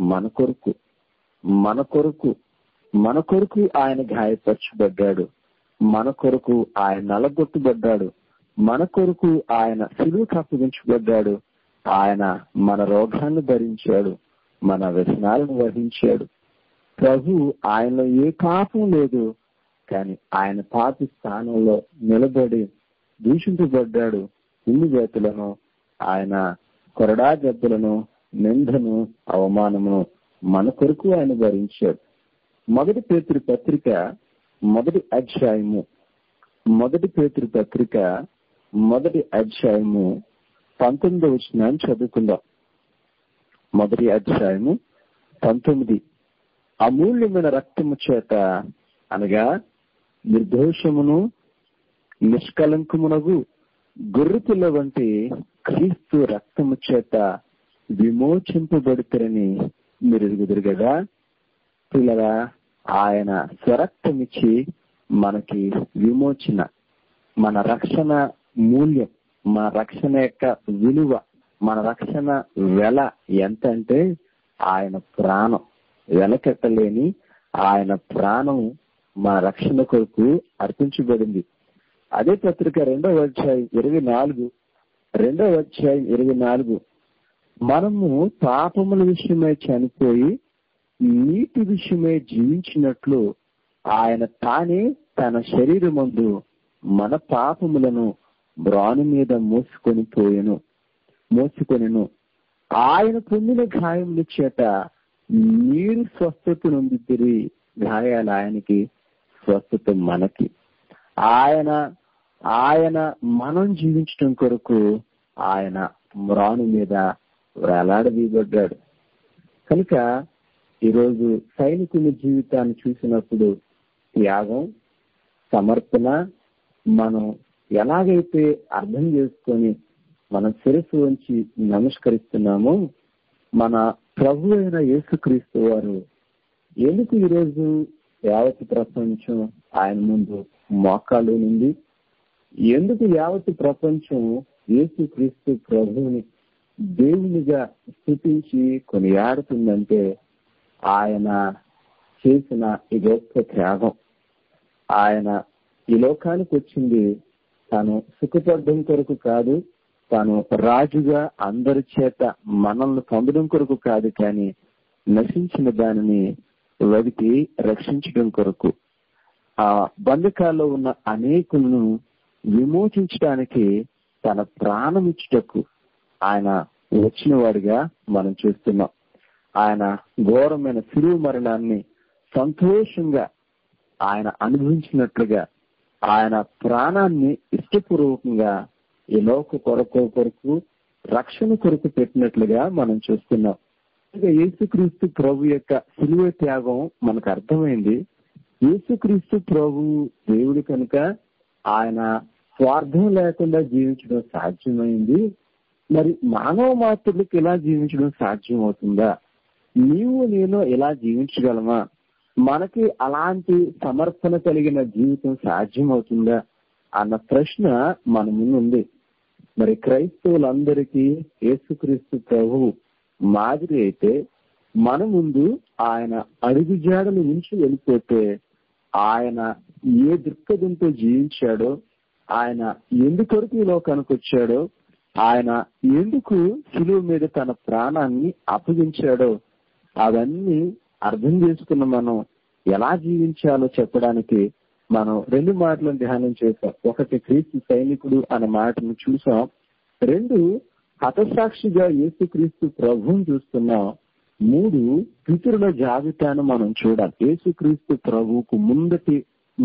మన కొరకు ఆయన గాయపరచబడ్డాడు, మన కొరకు ఆయన నలగొట్టబడ్డాడు, మన కొరకు ఆయన సిలువకు అప్పగించబడ్డాడు. ఆయన మన రోగాన్ని భరించాడు, మన వ్యసనాలను వహించాడు. ప్రభు ఆయనలో ఏ పాపం లేదు, కానీ ఆయన పాపి స్థానంలో నిలబడి దూషింపబడ్డాడు. ఇన్ని జాతులను ఆయన కొరడా దెబ్బలను, నిందను, అవమానమును మన కొరకు ఆయన భరించాడు. మొదటి పేతురు పత్రిక మొదటి అధ్యాయము 19వ వచనాన్ని చదువుకుందాం. మొదటి అధ్యాయము 19. అమూల్యమైన రక్తము చేత అనగా నిర్దోషమును నిష్కలంకమునగు గొర్రెపిల్ల వంటి క్రీస్తు రక్తము చేత విమోచింపబడుతారని మీరు ఎరుగుదురు కదా. పిల్లరా, ఆయన స్వరక్తమిచ్చి మనకి విమోచన, మన రక్షణ మూల్యం, మన రక్షణ యొక్క విలువ, మన రక్షణ వెల ఎంత అంటే ఆయన ప్రాణం, వెలకెట్టలేని ఆయన ప్రాణం మన రక్షణ కొరకు అర్పించబడింది. అదే పత్రిక 2వ అధ్యాయం 24 మనము పాపముల విషయమై చనిపోయి నీతి విషయమై జీవించినట్లు ఆయన తానే తన శరీరమందు మన పాపములను బ్రాను మీద మోసుకొనెను. ఆయన పొందిన గాయముల చేత మీరు స్వస్థత నొందితిరి. గాయాలు ఆయనకి, స్వస్థత మనకి. ఆయన మనం జీవించడం కొరకు ఆయన మ్రాను మీద వేలాడదీయబడ్డాడు. కనుక ఈరోజు సైనికుని జీవితాన్ని చూసినప్పుడు త్యాగం, సమర్పణ మనం ఎలాగైతే అర్థం చేసుకొని మనం శిరస్సు వంచి నమస్కరిస్తున్నామో, మన ప్రభు అయిన యేసుక్రీస్తు వారు ఎందుకు ఈరోజు యావత్ ప్రపంచం ఆయన ముందు మోకాలు నుండి, ఎందుకు యావత్ ప్రపంచం యేసుక్రీస్తు ప్రభువుని దేవునిగా స్తుతించి కొనియాడుతుందంటే ఆయన చేసిన ఈ గొప్ప త్యాగం. ఆయన ఈ లోకానికి వచ్చింది తాను సుఖపడడం కొరకు కాదు, తాను రాజుగా అందరి చేత మనల్ని పొందడం కొరకు కాదు, కానీ నశించిన దానిని వెతికి రక్షించడం కొరకు, ఆ బంధకాల్లో ఉన్న అనేకులను విమోచించడానికి తన ప్రాణం ఇచ్చుటకు ఆయన వచ్చిన వాడిగా మనం చూస్తున్నాం. ఆయన ఘోరమైన శిలువ మరణాన్ని సంతోషంగా ఆయన అనుభవించినట్లుగా ఆయన ప్రాణాన్ని ఇష్టపూర్వకంగా ఈ లోక కొరకు రక్షణ కొరకు పెట్టినట్లుగా మనం చూస్తున్నాం. యేసుక్రీస్తు ప్రభు యొక్క శిలువ త్యాగం మనకు అర్థమైంది. యేసుక్రీస్తు ప్రభు దేవుడు కనుక ఆయన స్వార్థం లేకుండా జీవించడం సాధ్యమైంది. మరి మానవ మాత్రులకు ఇలా జీవించడం సాధ్యం అవుతుందా? నీవు నేను ఇలా జీవించగలమా? మనకి అలాంటి సమర్పణ కలిగిన జీవితం సాధ్యం అవుతుందా అన్న ప్రశ్న మన ముందు ఉంది. మరి క్రైస్తవులందరికీ యేసుక్రీస్తు ప్రభువు మాదిరి అయితే మన ముందు ఆయన అడుగుజాడలు ఉంచి వెళ్ళిపోతే ఆయన ఏ దృక్పథంతో జీవించాడో, ఆయన ఎందుకొరకు ఈ లోకానికి వచ్చాడో, ఆయన ఎందుకు శిలువ మీద తన ప్రాణాన్ని అప్పగించాడో అవన్నీ అర్థం చేసుకున్న మనం ఎలా జీవించాలో చెప్పడానికి మనం 2 మాటలను ధ్యానం చేశాం. ఒకటి క్రీస్తు సైనికుడు అనే మాటను చూసాం. 2 హతసాక్షిగా యేసుక్రీస్తు ప్రభువుని చూస్తున్నాం. 3 పితరుల జాబితాను మనం చూడాలి. యేసుక్రీస్తు ప్రభువుకు ముందటి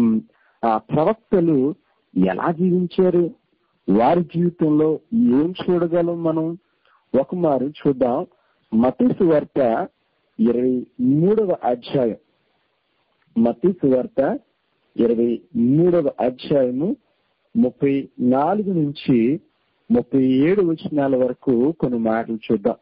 ప్రవక్తలు ఎలా జీవించారు, వారి జీవితంలో ఏం చూడగలం మనం ఒక మారు చూద్దాం. మత్తయి సువార్త 23వ అధ్యాయం, మత్తయి సువార్త 23వ అధ్యాయము 34 నుంచి 37 వచనాల వరకు కొన్ని మాటలు చూద్దాం.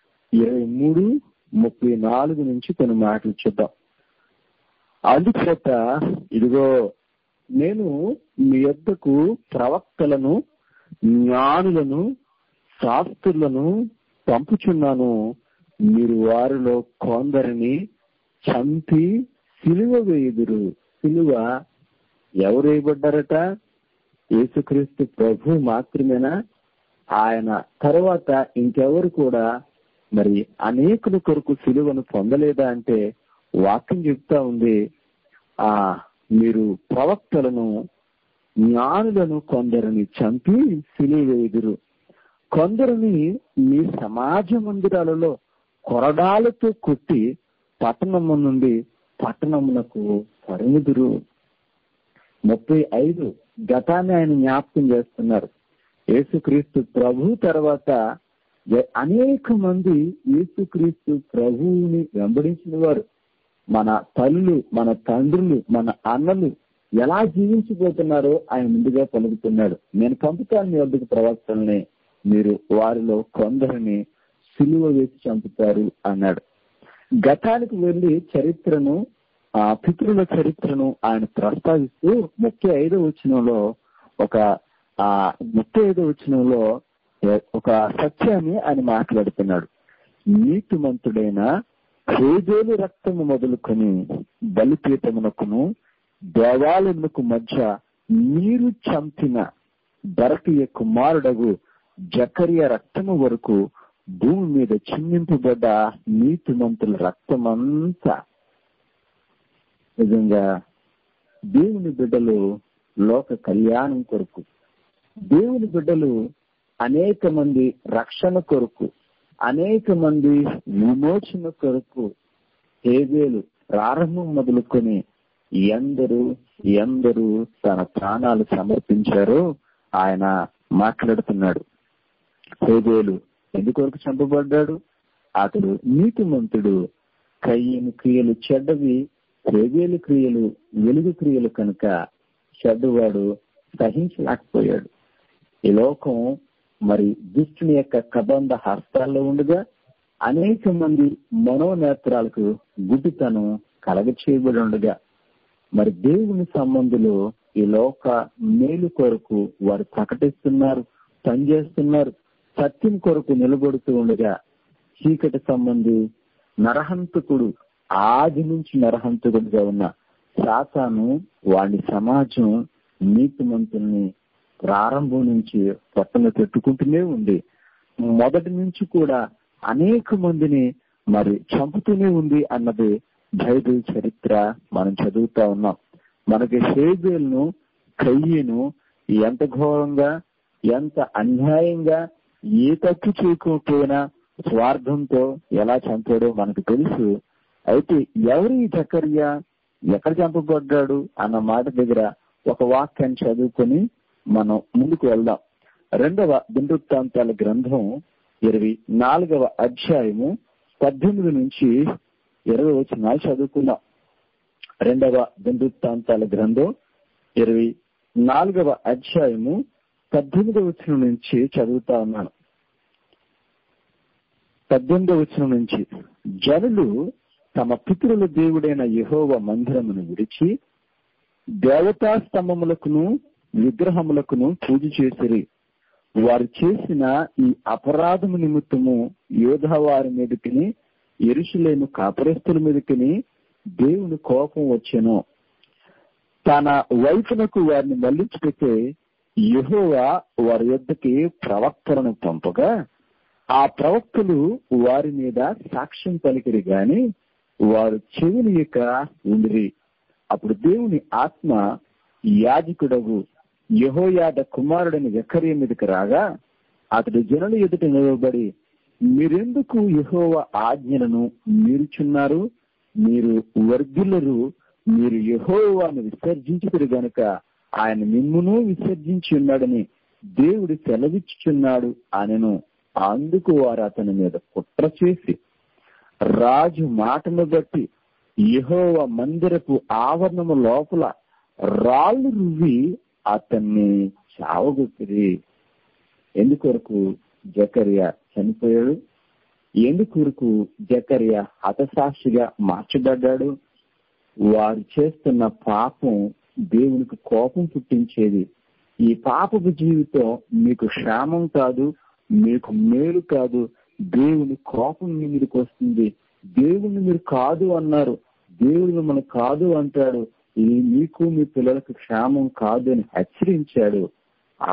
23-34 నుంచి కొన్ని మాటలు చూద్దాం. అందుచేత ఇదిగో నేను మీ యొద్దకు ప్రవక్తలను, జ్ఞానులను, శాస్త్రులను పంపుచున్నాను. మీరు వారిలో కొందరిని చంపి సిలువ వేయుదురు. సిలువ ఎవరు వేయబడ్డారట? యేసుక్రీస్తు ప్రభు మాత్రమేనా? ఆయన తర్వాత ఇంకెవరు కూడా మరి అనేకుల కొరకు సిలువను పొందలేదా అంటే వాక్యం చెప్తా ఉంది, మీరు ప్రవక్తలను, జ్ఞానులను కొందరిని చంపి సిలువ వేయుదురు. కొందరిని మీ సమాజ మందిరాలలో కొరడాలతో కొట్టి పట్టణము నుండి పట్టణమునకు పరిమితురు. 35 గతాన్ని ఆయన జ్ఞాపకం చేస్తున్నారు. యేసుక్రీస్తు ప్రభు తర్వాత అనేక మంది యేసుక్రీస్తు ప్రభువుని వెంబడించిన వారు, మన తల్లులు, మన తండ్రులు, మన అన్నలు ఎలా జీవించిపోతున్నారో ఆయన ముందుగా పలుకుతున్నాడు. నేను పంపుతాను మీ వద్దకు ప్రవక్తల్ని, మీరు వారిలో కొందరిని సిలువ వేసి చంపుతారు అన్నాడు. గతానికి వెళ్లి చరిత్రను, పితరుల చరిత్రను ఆయన ప్రస్తావిస్తూ 35వ వచనంలో ఒక సత్యాన్ని ఆయన మాట్లాడుతున్నాడు. నీతిమంతుడైన హేబేలు రక్తము మొదలుకొని బలిపీఠమునకును దేవాలయమునకు మధ్య మీరు చంపిన బరకియ కుమారుడగు జకరియా రక్తము వరకు భూమి మీద చిందింపబడ్డ నీతిమంతుల రక్తమంతా. నిజంగా దేవుని బిడ్డలు లోక కళ్యాణం కొరకు, దేవుని బిడ్డలు అనేక మంది రక్షణ కొరకు, అనేక మంది విమోచన కొరకు హేబేలు ప్రారంభం మొదలుకొని ఎందరూ తన ప్రాణాలు సమర్పించారో ఆయన మాట్లాడుతున్నాడు. హేబేలు ఎందుకొరకు చంపబడ్డాడు? అతడు నీతిమంతుడు. కయ్యను క్రియలు చెడ్డవి, హేబేలు క్రియలు వెలుగు క్రియలు కనుక చెడ్డవాడు సహించలేకపోయాడు. ఈ లోకం మరి దుష్టుని యొక్క కబంధ హస్తాల్లో ఉండగా అనేక మంది మనోనేత్రాలకు గుడ్డితనం కలగ చేయబడి ఉండగా మరి దేవుని సంబంధులు ఈ లోక మేలు కొరకు వారు ప్రకటిస్తున్నారు, పనిచేస్తున్నారు, సత్యం కొరకు నిలబడుతూ ఉండగా చీకటి సంబంధి నరహంతకుడు, ఆది నుంచి నరహంతకుడిగా ఉన్న సాతాను వాడి సమాజం నీతిమంతుల్ని ప్రారంభం నుంచి పట్టణ పెట్టుకుంటూనే ఉంది. మొదటి నుంచి కూడా అనేక మందిని మరి చంపుతూనే ఉంది అన్నది బైబిల్ చరిత్ర మనం చదువుతా ఉన్నాం. మనకి హేబేలును కయ్యను ఎంత ఘోరంగా, ఎంత అన్యాయంగా, ఏ తప్పు చేయకపోయినా స్వార్థంతో ఎలా చంపాడో మనకు తెలుసు. అయితే ఎవరు ఈ జకరియా, ఎక్కడ చంపబడ్డాడు అన్న మాట దగ్గర ఒక వాక్యాన్ని చదువుకొని మనం ముందుకు వెళ్దాం. 2వ దినవృత్తాంతాల గ్రంథం 24వ అధ్యాయము 18 నుంచి 20 వచనాలు చదువుకుందాం. 2వ దినవృత్తాంతాల గ్రంథం 24వ అధ్యాయము 18వ వచనం నుంచి చదువుతా ఉన్నాను. 18వ వచనం నుంచి, జనులు తమ పితరుల దేవుడైన యెహోవా మందిరమును విడిచి దేవతా స్తంభములకును విగ్రహములకును పూజ చేసిరి. వారు చేసిన ఈ అపరాధము నిమిత్తము యోధా వారి మీదకిని యెరూషలేము కాపురస్తుల మీదకిని దేవుని కోపం వచ్చెను. తన వైపునకు వారిని మళ్లించుటకే యెహోవా వారి యొద్దకి ప్రవక్తలను పంపగా ఆ ప్రవక్తలు వారి మీద సాక్ష్యం పలికిరి గాని వారు చెవినియక ఉండిరి. అప్పుడు దేవుని ఆత్మ యాజకుడగు యెహోయాదా కుమారుడైన జకరియా మీదకి రాగా అతడు జనుల ఎదుట నిలబడి, మీరెందుకు యెహోవా ఆజ్ఞలను మీరుచున్నారు? మీరు వర్ధిల్లరు. మీరు యెహోవాను విసర్జించుదురు గనుక ఆయన మిమ్మును విసర్జించి ఉన్నాడని దేవుడు సెలవిచ్చుచున్నాడు అనెను. అందుకు వారు అతని మీద కుట్ర చేసి రాజు మాటను బట్టి యెహోవా మందిరపు ఆవరణము లోపల రాళ్లు రువ్వి అతన్ని చావగొట్టిరి. ఎందుకొరకు జకరియా చనిపోయాడు? ఎందుకొరకు జకరియా హతసాక్షిగా మార్చబడ్డాడు? వారు చేస్తున్న పాపం దేవునికి కోపం పుట్టించేది. ఈ పాపపు జీవితం మీకు క్షేమం కాదు, మీకు మేలు కాదు. దేవుని కోపం మీ మీదకి వస్తుంది. దేవుని మీరు కాదు అన్నారు, దేవుడు మిమ్మల్ని కాదు అంటాడు. ఇది మీకు మీ పిల్లలకు క్షేమం కాదు అని హెచ్చరించాడు. ఆ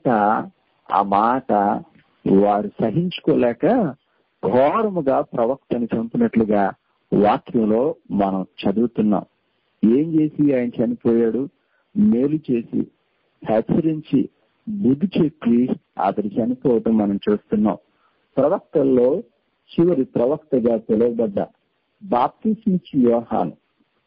మాట వారు సహించుకోలేక ఘోరముగా ప్రవక్తని చంపినట్లుగా వాక్యంలో మనం చదువుతున్నాం. ఏం చేసి ఆయన చనిపోయాడు? మేలు చేసి, హెచ్చరించి, బుద్ధి చెప్పి అతడు చనిపోవటం మనం చూస్తున్నాం. ప్రవక్తల్లో చివరి ప్రవక్తగా పిలువబడ్డ బాప్తిస్మిచ్చి యోహాను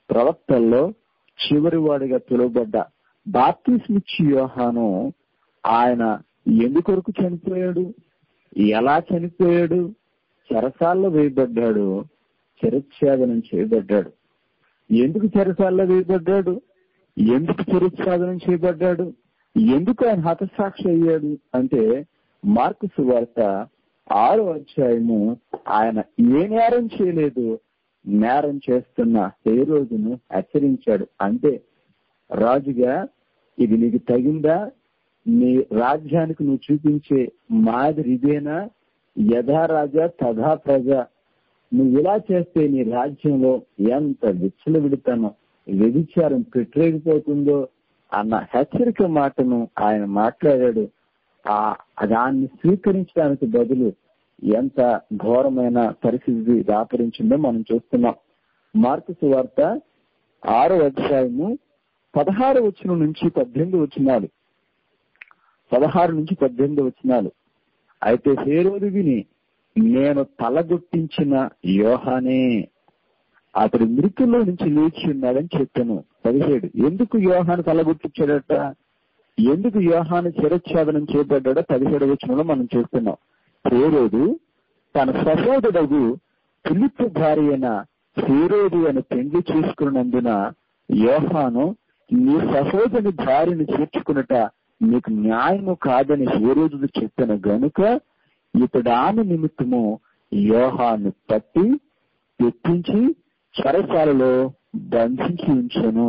ప్రవక్తల్లో చివరి వాడిగా పిలువబడ్డ బాప్తిస్మిచ్చి యోహాను ఆయన ఎందుకొరకు చనిపోయాడు, ఎలా చనిపోయాడు? చెరసాల్లో వేయబడ్డాడు, శిరచ్ఛేదనం చేయబడ్డాడు. ఎందుకు చెరసాల్లో వేయబడ్డాడు? ఎందుకు శిరచ్ఛేదనం చేయబడ్డాడు? ఎందుకు ఆయన హతసాక్షి అయ్యాడు అంటే మార్కు సువార్త 6వ అధ్యాయము ఆయన ఏ నేరం చేయలేదు, నేరం చేస్తున్న హేరోదును హెచ్చరించాడు. అంటే రాజుగా ఇది నీకు తగిందా? నీ రాజ్యానికి నువ్వు చూపించే మాదిరి ఇదేనా? యథా రాజా తథా ప్రజ. నువ్వు ఇలా చేస్తే నీ రాజ్యంలో ఎంత విచ్చలవిడితనం, వ్యభిచారం పెట్టలేకపోతుందో అన్న హెచ్చరిక మాటను ఆయన మాట్లాడాడు. దాన్ని స్వీకరించడానికి బదులు ఎంత ఘోరమైన పరిస్థితి దాపరించిందో మనం చూస్తున్నాం. మార్కు సువార్త 6వ అధ్యాయము 16 వచనం నుంచి 18 వచనాలు, 16 నుంచి 18 వచనాలు. అయితే హేరోదు విని, నేను తలగొట్టించిన యోహానే, అతడు మృతుల్లో నుంచి లేచి ఉన్నాడని చెప్పాను. 17 ఎందుకు యోహాను తలగొట్టించాడట, ఎందుకు యోహాను శిరచ్ఛేదనం చేయబడ్డాడో 17వ వచనంలో మనం చూస్తున్నాం. హేరోదు తన సహోదరుడు ఫిలిప్పు భార్య అయిన హేరోదు అని పెండ్లి చేసుకున్నందున యోహాను, నీ సహోదరుని భార్యను చేర్చుకున్నట నీకు న్యాయము కాదని హేరోదు చెప్పిన గనుక ఇతడు ఆమె నిమిత్తము యోహాను పట్టి తెప్పించి చెరసాలలో బంధించి ఉంచాను.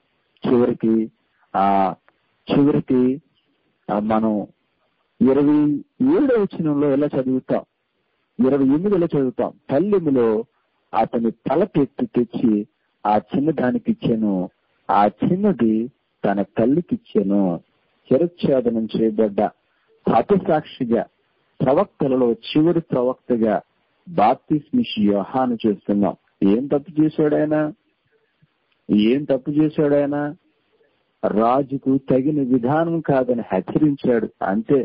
చివరికి మనం 27వ వచనంలో ఎలా చదువుతాం, 28లో చదువుతాం. పల్లెములో అతని తల తెచ్చి ఆ చిన్నదానికి ఇచ్చాను, ఆ చిన్నది తన తల్లికిచ్చాను. శిరచ్ఛేదనం చేయబడ్డ హతసాక్షిగా, ప్రవక్తలలో చివరి ప్రవక్తగా బాప్తిస్మిచ్చి యోహాను చూస్తున్నాం. ఏం తప్పు చేశాడాయన? రాజుకు తగిన విధానం కాదని హెచ్చరించాడు. అంతే.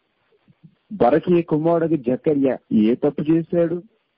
బరకీయ కుమారుడికి జకర్యా ఏ తప్పు చేశాడు?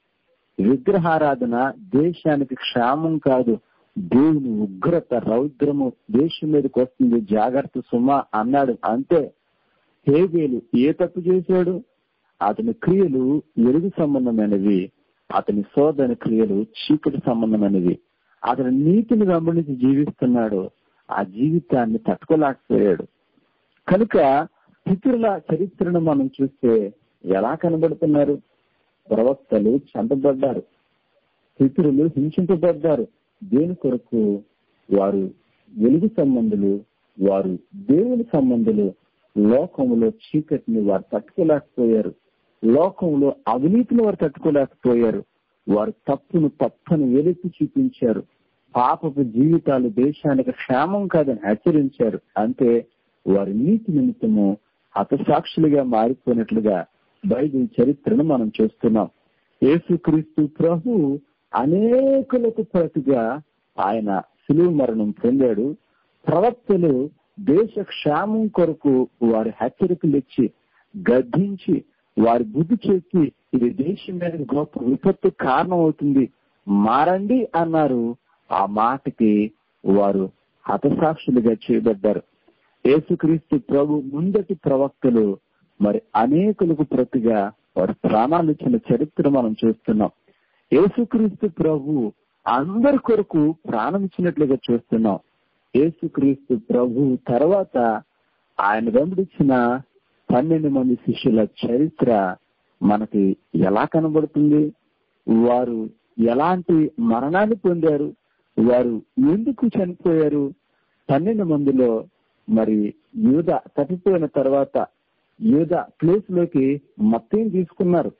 విగ్రహారాధన దేశానికి క్షేమం కాదు, దేవుని ఉగ్రత రౌద్రము దేశం మీదకి వస్తుంది, జాగ్రత్త సుమా అన్నాడు. అంతే. హేబేలు ఏ తప్పు చేశాడు? అతని క్రియలు వెలుగు సంబంధమైనవి, అతని సోదరుని క్రియలు చీకటి సంబంధమైనవి. అతని నీతిని గమనించి జీవిస్తున్నాడు, ఆ జీవితాన్ని తట్టుకోలేకపోయాడు. కనుక పితరుల చరిత్రను మనం చూస్తే ఎలా కనబడుతున్నారు? ప్రవక్తలు చంపబడ్డారు, పితరులు హింసించబడ్డారు. దేని కొరకు? వారు వెలుగు సంబంధులు, వారు దేవుని సంబంధులు. లోకంలో చీకటిని వారు తట్టుకోలేకపోయారు, లోకంలో అవినీతిని వారు తట్టుకోలేకపోయారు. వారు తప్పని వెలికి చూపించారు. పాపపు జీవితాలు దేశానికి క్షేమం కాదని హెచ్చరించారు. అంటే వారి నీతి నిమిత్తము హతసాక్షులుగా మారిపోయినట్లుగా బైబిల్ చరిత్రను మనం చూస్తున్నాం. యేసుక్రీస్తు ప్రభు అనేకులకు ప్రతిగా ఆయన శిలువ మరణం పొందాడు. ప్రవక్తలు దేశ క్షేమం కొరకు వారి హెచ్చరికలు ఇచ్చి గద్దించి వారి బుద్ధి చేసి ఇది దేశం మీద గొప్ప విపత్తు కారణం అవుతుంది, మారండి అన్నారు. ఆ మాటకి వారు హతసాక్షులుగా చేయబడ్డారు. యేసుక్రీస్తు ప్రభు ముందటి ప్రవక్తలు మరి అనేకులకు ప్రతిగా వారు ప్రాణాలు ఇచ్చిన చరిత్ర మనం చూస్తున్నాం. యేసుక్రీస్తు ప్రభు అందరి కొరకు ప్రాణం ఇచ్చినట్లుగా చూస్తున్నాం. యేసుక్రీస్తు ప్రభు తర్వాత ఆయన వెంబడించిన 12 మంది శిష్యుల చరిత్ర మనకి ఎలా కనబడుతుంది? వారు ఎలాంటి మరణాన్ని పొందారు? వారు ఎందుకు చనిపోయారు? 12 మందిలో మరి యూదా తప్పిపోయిన తర్వాత యూదా ప్లేస్ లోకి మత్తయిని తీసుకున్నారు.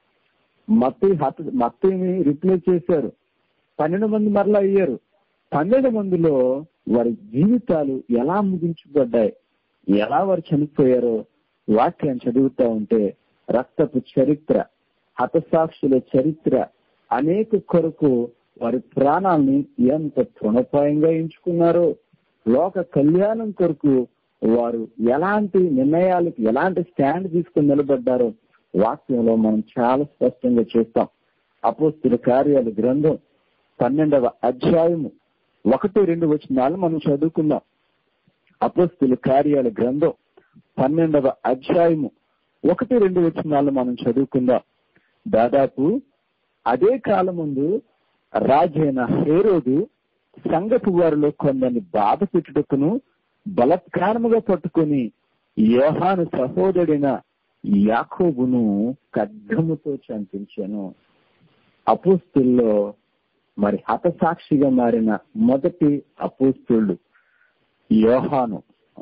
మత్తయిని రిప్లేస్ చేశారు. 12 మంది మరలా అయ్యారు. 12 మందిలో వారి జీవితాలు ఎలా ముగించబడ్డాయి, ఎలా వారు చనిపోయారో వాక్యాన్ని చదువుతా ఉంటే రక్తపు చరిత్ర, హతసాక్షుల చరిత్ర, అనేక కొరకు వారి ప్రాణాన్ని ఎంత తృణప్రాయంగా ఎంచుకున్నారో, లోక కళ్యాణం కొరకు వారు ఎలాంటి నిర్ణయాలకు ఎలాంటి స్టాండ్ తీసుకుని నిలబడ్డారో వాక్యంలో మనం చాలా స్పష్టంగా చూస్తాం. అపోస్తలుల కార్యాల గ్రంథం 12వ అధ్యాయము 1-2 వచనాలు మనం చదువుకుందాం. అపోస్తలుల కార్యాల గ్రంథం 12వ అధ్యాయము 1-2 వచనాలు మనం చదువుకుందాం. దాదాపు అదే కాలం ముందు రాజైన హేరోదు సంఘపు వారిలో కొందరిని బాధ పెట్టుటకును బలత్కారముగా పట్టుకుని యోహాను సహోదరుడైన యాకోబును ఖడ్గముతో చంపించాను. అపోస్తలుల్లో మరి హతసాక్షిగా మారిన మొదటి అపోస్తలుడు యోహాను.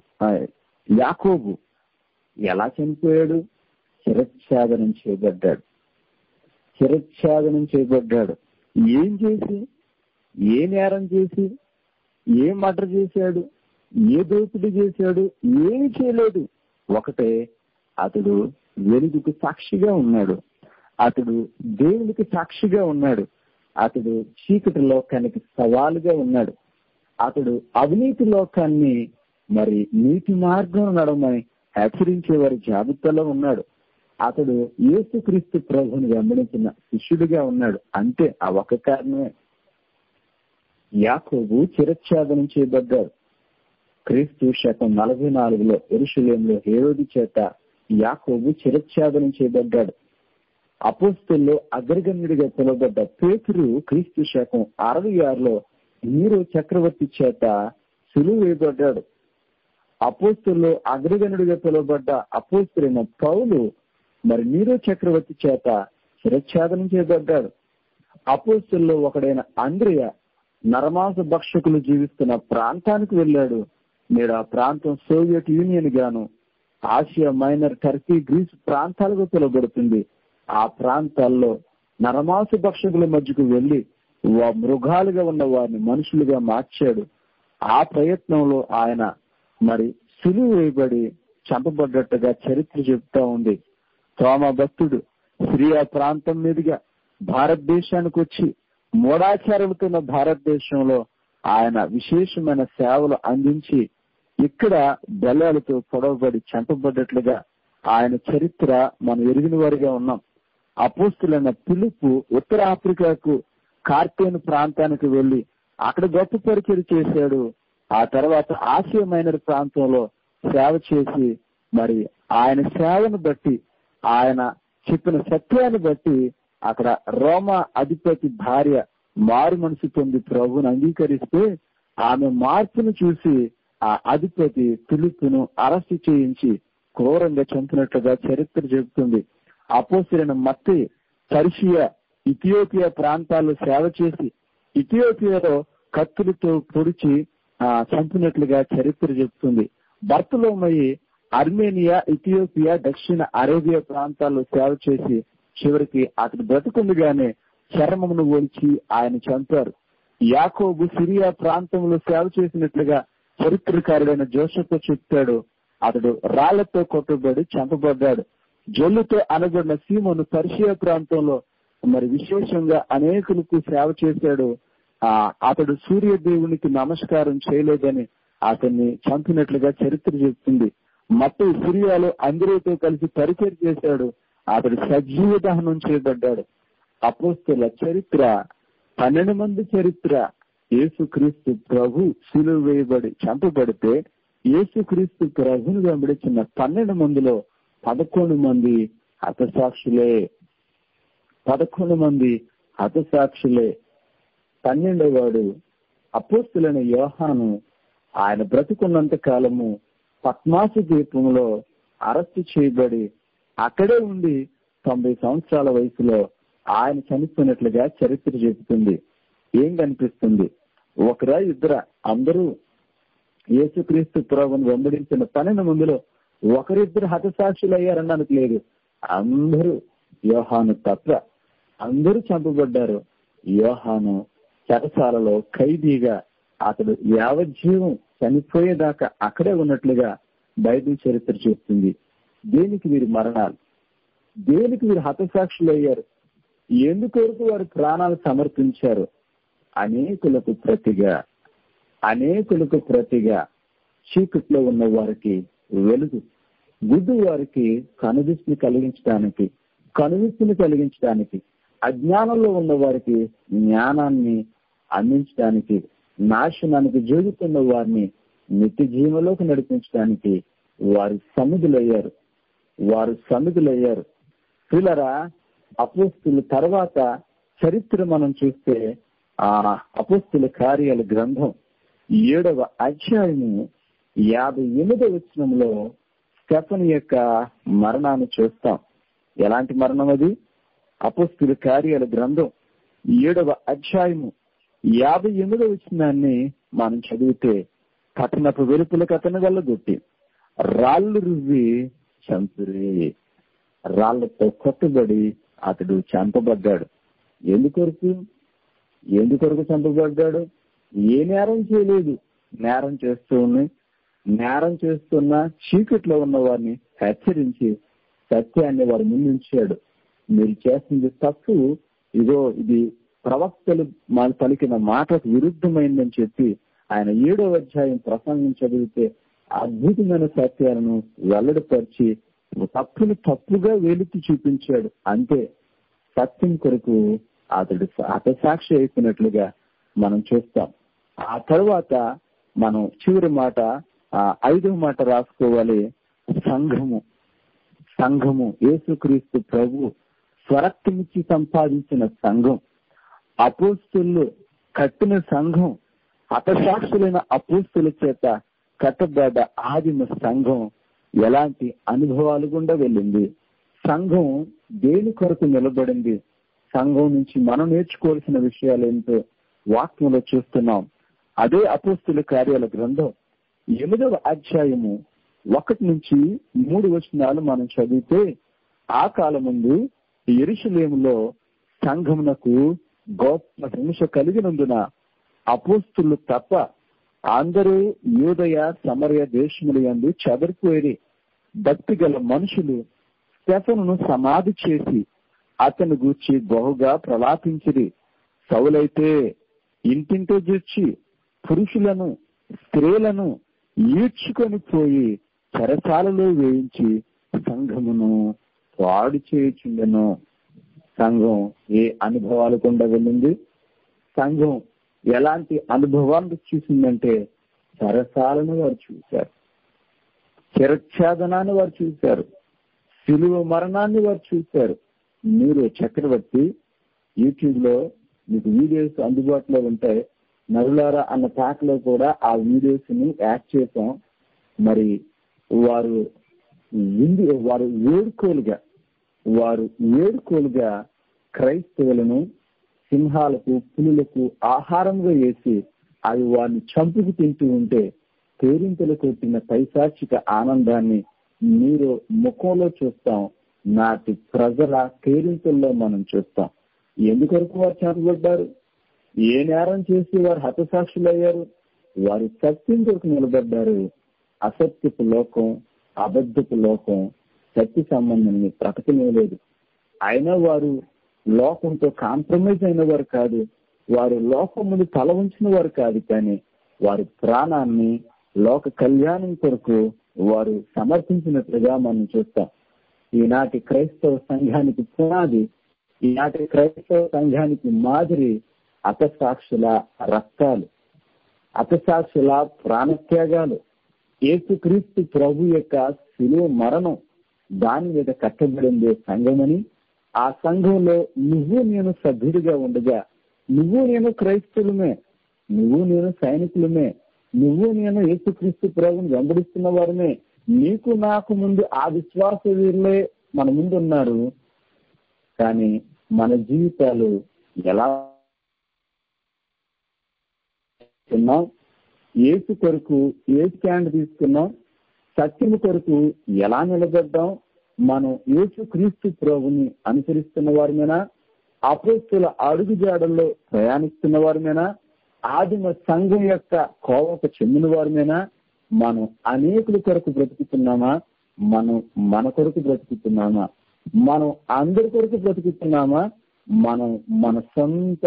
యాకోబు ఎలా చనిపోయాడు? శిరచ్ఛేదనం చేయబడ్డాడు. శిరచ్ఛేదనం చేయబడ్డాడు. ఏం చేసి, ఏ నేరం చేసి, ఏ మర్డర్ చేశాడు, ఏ దోపిడీ చేశాడు? ఏమి చేయలేదు. ఒకటే, అతడు వెలుగుకు సాక్షిగా ఉన్నాడు. అతడు దేవునికి సాక్షిగా ఉన్నాడు. అతడు చీకటి లోకానికి సవాలుగా ఉన్నాడు. అతడు అవినీతి లోకాన్ని మరి నీతి మార్గం నడమని హెచ్చరించే వారి జాబితాలో ఉన్నాడు. అతడు యేసుక్రీస్తు ప్రభువుని వెంబడించిన శిష్యుడిగా ఉన్నాడు. అంతే, ఆ ఒక కారణమే. యాకోబు శిరచ్ఛేదనం చేయబడ్డాడు. క్రీస్తు శకం 44లో యెరూషలేములో హేరోదు చేత యాకోబు శిరచ్ఛేదనం చేయబడ్డాడు. అపోస్తలుల్లో అగ్రగణ్యుడిగా పిలువబడ్డ పేతురు క్రీస్తు శకం 66లో నీరో చక్రవర్తి చేత సిలువ వేయబడ్డాడు. అపోస్తలుల్లో అగ్రగణ్యుడిగా పిలువబడ్డ అపోస్తలుడైన పౌలు మరి నీరో చక్రవర్తి చేత శిరచ్ఛేదనం చేయబడ్డాడు. అపోస్తలుల్లో ఒకడైన అంద్రెయ నరమాంస భక్షకులు జీవిస్తున్న ప్రాంతానికి వెళ్ళాడు. నేడు ఆ ప్రాంతం సోవియట్ యూనియన్ గాను ఆసియా మైనర్, టర్కీ, గ్రీసు ప్రాంతాలుగా పిలువబడుతుంది. ఆ ప్రాంతాల్లో నరమాంస భక్షకుల మధ్యకు వెళ్లి మృగాలుగా ఉన్న వారిని మనుషులుగా మార్చాడు. ఆ ప్రయత్నంలో ఆయన మరి సిలువ వేయబడి చంపబడ్డట్టుగా చరిత్ర చెబుతా ఉంది. తోమా భక్తుడు సిరియా ప్రాంతం మీదుగా భారతదేశానికి వచ్చి మూఢాచారాలతో ఉన్న భారతదేశంలో ఆయన విశేషమైన సేవలు అందించి ఇక్కడ బలాలతో పొడవబడి చంపబడ్డట్లుగా ఆయన చరిత్ర మనం ఎరిగిన వారిగా ఉన్నాం. అపోస్తలుడైన ఫిలిప్పు ఉత్తర ఆఫ్రికాకు కార్తేను ప్రాంతానికి వెళ్లి అక్కడ గొప్ప పరిచయం చేశాడు. ఆ తర్వాత ఆసియా మైనర్ ప్రాంతంలో సేవ చేసి మరి ఆయన సేవను బట్టి, ఆయన చెప్పిన సత్యాన్ని బట్టి అక్కడ రోమా అధిపతి భార్య మారు మనసు పొంది ప్రభువును అంగీకరిస్తే ఆమె మార్పును చూసి ఆ అధిపతి ఫిలిప్పును అరెస్టు చేయించి క్రూరంగా చంపినట్లుగా చరిత్ర చెబుతుంది. అపోస్తలుడైన మత్తయి పర్షియా, ఇథియోపియా ప్రాంతాల్లో సేవ చేసి ఇథియోపియాలో కత్తులతో పొడిచి చంపినట్లుగా చరిత్ర చెబుతుంది. బర్తలోమయి అర్మేనియా, ఇథియోపియా, దక్షిణ అరేబియా ప్రాంతాల్లో సేవ చేసి చివరికి అతను బ్రతుకుండగానే చర్మమును ఒలిచి ఆయన చంపారు. యాకోబు సిరియా ప్రాంతంలో సేవ చేసినట్లుగా చరిత్రకారుడైన జోసెఫ్ చెప్తాడు. అతడు రాళ్లతో కొట్టబడి చంపబడ్డాడు. జొల్లుతో అనబడిన సీమోను పర్షియా ప్రాంతంలో మరి విశేషంగా అనేకులకు సేవ చేశాడు. అతడు సూర్య దేవునికి నమస్కారం చేయలేదని అతన్ని చంపినట్లుగా చరిత్ర చెప్తుంది. మత్తయి సిరియాలో అందరితో కలిసి పరిచయం చేశాడు. అతడు సజీవ దహనం చేయబడ్డాడు. అపోస్తలుల చరిత్ర 12 మంది చరిత్ర. యేసుక్రీస్తు ప్రభు సిలువ వేయబడి చంపబడితే యేసుక్రీస్తు ప్రభుని వెంబడించిన 12 మందిలో 11 మంది హతసాక్షులే. 11 మంది హతసాక్షులే. 12వ వాడు అపోస్తలుడైన యోహాను. ఆయన బ్రతుకున్నంత కాలము పద్మాసు ద్వీపంలో అరెస్టు చేయబడి అక్కడే ఉండి 90 సంవత్సరాల వయసులో ఆయన చనిపోయినట్లుగా చరిత్ర చెబుతుంది. ఏం కనిపిస్తుంది? ఒకరా ఇద్దరా? అందరూ యేసుక్రీస్తు ప్రభువును వెంబడించిన 12 మందిలో ఒకరిద్దరు హతసాక్షులు అయ్యారనడానికి లేదు. అందరూ, యోహాను తప్ప అందరూ చంపబడ్డారు. యోహాను చెరసాలలో ఖైదీగా అతడు యావజ్జీవం చనిపోయేదాకా అక్కడే ఉన్నట్లుగా బైబిల్ చరిత్ర చెప్తుంది. దేనికి వీరి మరణాలు? దేనికి వీరు హతసాక్షులు అయ్యారు? ఎందుకొరకు వారి ప్రాణాలు సమర్పించారు? అనేకులకు ప్రతిగా చీకట్లో ఉన్న వారికి వెలుగు, గుడ్డు వారికి కనువిప్పుని కలిగించడానికి, అజ్ఞానంలో ఉన్న వారికి జ్ఞానాన్ని అందించడానికి, నాశనానికి జోగుతున్న వారిని నిత్య జీవంలోకి నడిపించడానికి వారు సమిధులయ్యారు. పిల్లరా, అపోస్తుల తర్వాత చరిత్ర మనం చూస్తే ఆ అపోస్తుల కార్యాల గ్రంథం 7వ అధ్యాయము 58వ వచనంలో స్టెఫను యొక్క మరణాన్ని చూస్తాం. ఎలాంటి మరణం అది? అపోస్తుల కార్యాల గ్రంథం 7వ అధ్యాయము 58వ వచనాన్ని మనం చదివితే, పట్టణపు వెలుపులకు అతను వెళ్ళగొట్టి రాళ్ళు రువ్వి చంపిరి. రాళ్లతో కొట్టబడి అతడు చంపబడ్డాడు. ఎందుకొరకు చంపబడ్డాడు? ఏ నేరం చేయలేదు. నేరం చేస్తున్న చీకట్లో ఉన్న వారిని హెచ్చరించి సత్యాన్ని వారి ముందుంచాడు. మీరు చేస్తుంది తప్పు, ఇది ప్రవక్తలు పలికిన మాటకు విరుద్ధమైందని చెప్పి ఆయన 7వ అధ్యాయం ప్రసంగం చదివితే అద్భుతమైన సత్యాలను వెల్లడిపరిచి తప్పును తప్పుగా వెలికి చూపించాడు. అంతే, సత్యం కొరకు అతడు హతసాక్షి అయిపోయినట్లుగా మనం చూస్తాం. ఆ తర్వాత మనం చివరి మాట, 5వ మాట రాసుకోవాలి. సంఘము యేసుక్రీస్తు ప్రభు స్వరక్తమిచ్చి సంపాదించిన సంఘం, అపోస్తులు కట్టిన సంఘం, హతసాక్షులైన అపోస్తుల చేత కట్టబడ్డ ఆదిమ సంఘం ఎలాంటి అనుభవాలు గుండా వెళ్ళింది? సంఘం దేని కొరకు నిలబడింది? సంఘం నుంచి మనం నేర్చుకోవాల్సిన విషయాలు ఏంటో వాక్యంలో చూస్తున్నాం. అదే అపోస్తుల కార్యాల గ్రంథం 8వ అధ్యాయము 1 నుంచి 3 వచనాలు మనం చదివితే, ఆ కాలం ముందు యెరూషలేములో సంఘమునకు గొప్ప హింస కలిగినందున అపోస్తులు తప్ప అందరూ యూదయ సమరయ దేశములందు చెదరిపోయి భక్తి గల మనుషులు స్టెఫనును సమాధి చేసి అతను గూర్చి బహుగా ప్రలాపించిరి. సౌలైతే ఇంటింటో జొచ్చి పురుషులను స్త్రీలను ఈడ్చుకొని పోయి చెరసాలలో వేయించి సంఘమును పాడు చేయుచుండెను. సంఘం ఏ అనుభవాలు గుండా వెళ్ళింది? సంఘం ఎలాంటి అనుభవాలు చూసిందంటే, చెరసాలను వారు చూశారు, చిరఛేదనాన్ని వారు చూశారు, సిలువ మరణాన్ని వారు చూశారు. మీరు చక్రవర్తి యూట్యూబ్ లో మీకు వీడియోస్ అందుబాటులో ఉంటాయి. నరులారా అన్న పాటలో కూడా ఆ వీడియోస్ ని యాడ్ చేశాం. మరి వారు వేడుకోలుగా క్రైస్తవులను సింహాలకు పులులకు ఆహారంగా వేసి అవి వారిని చంపుకు తింటూ ఉంటే పేరింతలు కొట్టిన పైశాచిక ఆనందాన్ని మీరు ముఖంలో చూస్తాం. నాటి ప్రజల పేరింతల్లో మనం చూస్తాం. ఎందుకొరకు వారు చంపబడ్డారు? ఏ నేరం చేసి వారు హతసాక్షులయ్యారు? వారు సత్యం కొరకు నిలబడ్డారు. అసత్యపు లోకం, అబద్ధపు లోకం సత్య సంబంధాన్ని ప్రకటనలేదు. అయినా వారు లోకంతో కాంప్రమైజ్ అయిన వారు కాదు, వారు లోకం ముందు తల ఉంచిన వారు కాదు, కానీ వారి ప్రాణాన్ని లోక కళ్యాణం కొరకు వారు సమర్పించినట్లుగా మనం చూస్తాం. ఈనాటి క్రైస్తవ సంఘానికి పునాది, ఈనాటి క్రైస్తవ సంఘానికి మాదిరి హతసాక్షుల రక్తాలు, హతసాక్షుల ప్రాణత్యాగాలు, యేసుక్రీస్తు ప్రభు యొక్క శిలువ మరణం, దాని మీద కట్టబడిందే సంఘమని, ఆ సంఘంలో నువ్వు నేను సభ్యుడిగా ఉండగా, నువ్వు నేను క్రైస్తవులమే, నువ్వు నేను సైనికులమే, నువ్వు నేను యేసుక్రీస్తు ప్రభుని వెంబడిస్తున్న వారమే. నీకు నాకు ముందు ఆ విశ్వాస వీరులే మన ముందు ఉన్నారు. కానీ మన జీవితాలు ఎలా ఉన్నాం? యేసు కొరకు ఏ స్టాండ్ తీసుకున్నాం? సత్యము కొరకు ఎలా నిలబడ్డాం? మనం యేసు క్రీస్తు ప్రభుని అనుసరిస్తున్న వారిమేనా? అపోస్తుల అడుగుజాడల్లో ప్రయాణిస్తున్న వారిమేనా? ఆదిమ సంఘం యొక్క కోవకు చెందిన వారిమేనా? మనం అనేకుల కొరకు బ్రతుకుతున్నామా? మనం మన కొరకు బ్రతుకుతున్నామా? మనం అందరి కొరకు బ్రతుకుతున్నామా? మనం మన సొంత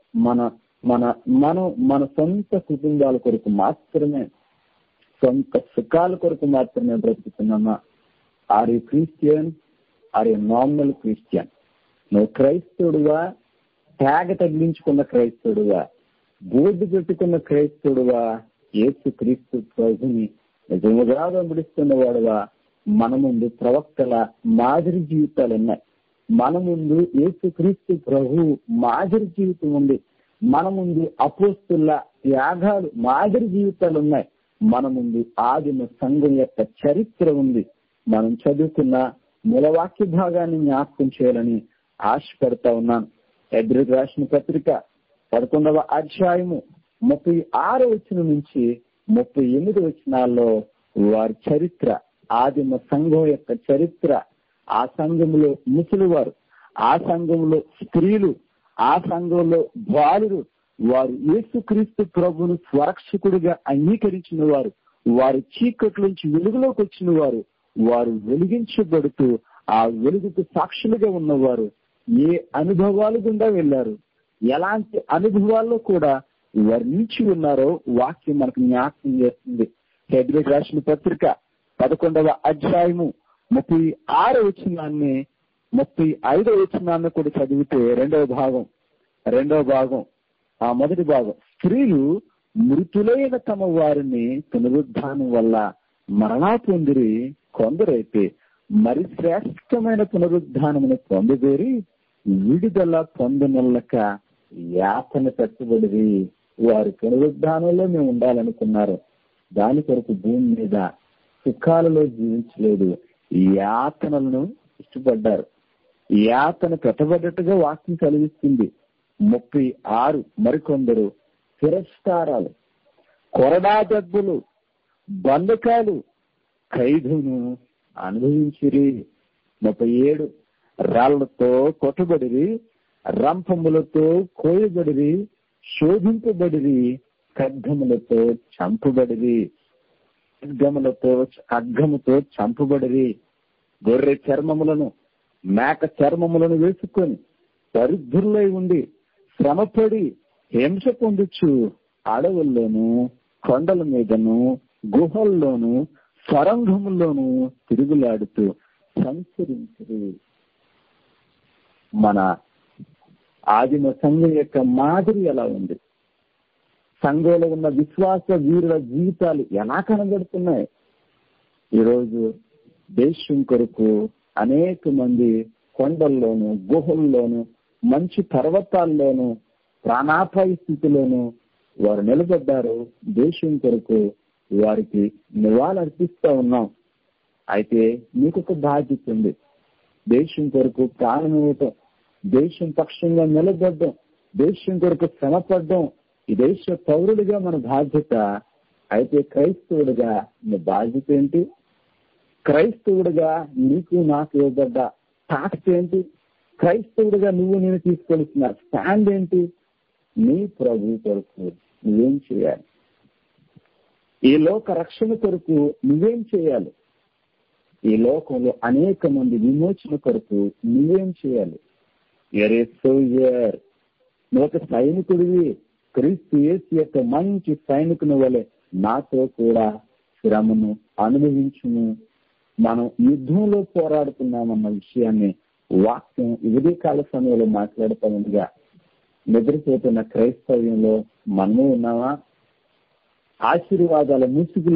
మన సొంత కుటుంబాల కొరకు మాత్రమే, సొంత సుఖాల కొరకు మాత్రమే బ్రతుకుతున్నామా? Are you Christian? Are you normal Christian? నువ్వు క్రైస్తవుడుగా, త్యాగ తగిలించుకున్న క్రైస్తవుడుగా, బోర్డు పెట్టుకున్న క్రైస్తవుడువా, యేసు క్రీస్తు ప్రభుని నిజముగా వెంబడిస్తున్న వాడువా, మన ముందు ప్రవక్తల మాదిరి జీవితాలు ఉన్నాయి. మన ముందు యేసు క్రీస్తు ప్రభు మాదిరి జీవితం ఉంది. మన ముందు అపోస్తుల త్యాగాలు మాదిరి జీవితాలు ఉన్నాయి. మన ముందు ఆదిమ సంఘం యొక్క చరిత్ర ఉంది. మనం చదువుకున్న మూలవాక్య భాగాన్ని జ్ఞాపకం చేయాలని ఆశపడతా ఉన్నాను. హెబ్రీయులకు రాసిన పత్రిక 11వ అధ్యాయము 36వ వచనం నుంచి 38 వచనాల్లో వారి చరిత్ర, ఆదిమ సంఘం యొక్క చరిత్ర, ఆ సంఘంలో ముసలివారు, ఆ సంఘంలో స్త్రీలు, ఆ సంఘంలో బాలురు, వారు యేసుక్రీస్తు ప్రభువును స్వరక్షకుడిగా అంగీకరించిన వారు, వారి చీకట్ల నుంచి వెలుగులోకి వచ్చిన వారు, వారు వెలిగించబడుతూ ఆ వెలుగుకు సాక్షులుగా ఉన్నవారు ఏ అనుభవాలు గుండా వెళ్లారు, ఎలాంటి అనుభవాల్లో కూడా వర్ణించి ఉన్నారో వాక్యం మనకు జ్ఞాపకం చేస్తుంది. హెబ్రీయులకు రాసిన పత్రిక 11వ అధ్యాయము 36వ వచనాన్ని 35వ వచనాన్ని కూడా చదివితే రెండవ భాగం ఆ మొదటి భాగం, స్త్రీలు మృతులైన తమ వారిని పునరుద్ధానం వల్ల మరణా పొందిరి, కొందరైతే మరి శ్రేష్టమైన పునరుద్ధానమును పొందబేరి విడుదల పొందనొల్లక యాతన పెట్టబడి. వారి పునరుద్ధానంలో మేము ఉండాలనుకున్నారు, దాని కొరకు భూమి మీద సుఖాలలో జీవించలేదు, యాతనలను ఇష్టపడ్డారు. యాతన పెట్టబడ్డట్టుగా వాక్యం కలిగిస్తుంది. 36 మరికొందరు తిరస్కారాలు, కొరడా దెబ్బలు, బంధకాలు, ఖైదును అనుభవించిరి. 37 రాళ్లతో కొట్టబడిరి, రంపములతో కోయబడిరి, శోధింపబడిరి, ఖడ్గములతో చంపబడిరి, ఖడ్గముతో చంపబడిరి. గొర్రె చర్మములను, మేక చర్మములను వేసుకొని దరిద్రులై ఉండి శ్రమపడి హింస పొందుచు అడవుల్లోనూ, కొండల మీదను, గుహల్లోనూ, సొరంగముల్లోనూ తిరుగులాడుతూ సంచరించరు. మన ఆదిమ సంఘం యొక్క మాదిరి ఎలా ఉంది? సంఘంలో ఉన్న విశ్వాస వీరుల జీవితాలు ఎలా కనబడుతున్నాయి? ఈరోజు దేశం కొరకు అనేక మంది కొండల్లోనూ, గుహల్లోనూ, మంచి పర్వతాల్లోనూ, ప్రాణాపాయ స్థితిలోనూ వారు నిలబడ్డారు. దేశం కొరకు వారికి నివాళులర్పిస్తా ఉన్నాం. అయితే మీకు ఒక బాధ్యత ఉంది. దేశం కొరకు ప్రాణం ఇవ్వటం, దేశం పక్షంగా నిలబడడం, దేశం కొరకు శ్రమపడడం ఈ దేశ పౌరుడిగా మన బాధ్యత. అయితే క్రైస్తవుడిగా నీ బాధ్యత ఏంటి? క్రైస్తవుడిగా నీకు నాకు ఇవ్వబడ్డ టాస్క్ ఏంటి? క్రైస్తవుడిగా నువ్వు నేను తీసుకోవాల్సిన స్టాండ్ ఏంటి? నీ ప్రభు కొరకు నువ్వేం చేయాలి? ఈ లోక రక్షణ కొరకు నువ్వేం చేయాలి? ఈ లోకంలో అనేక మంది విమోచన కొరకు నువ్వేం చేయాలి? ఎరే సోల్జర్, నువ్వు ఒక సైనికుడివి. క్రీస్తు యేసు యొక్క మంచి సైనికుని వలె నాతో కూడా శ్రమను అనుభవించును. మనం యుద్ధంలో పోరాడుతున్నామన్న విషయాన్ని వాక్యం ఉదయకాల సమయంలో మాట్లాడుతూ ఉండగా నిద్రపోతున్న క్రైస్తవ్యంలో మనము ఉన్నామా? ఆశీర్వాదాల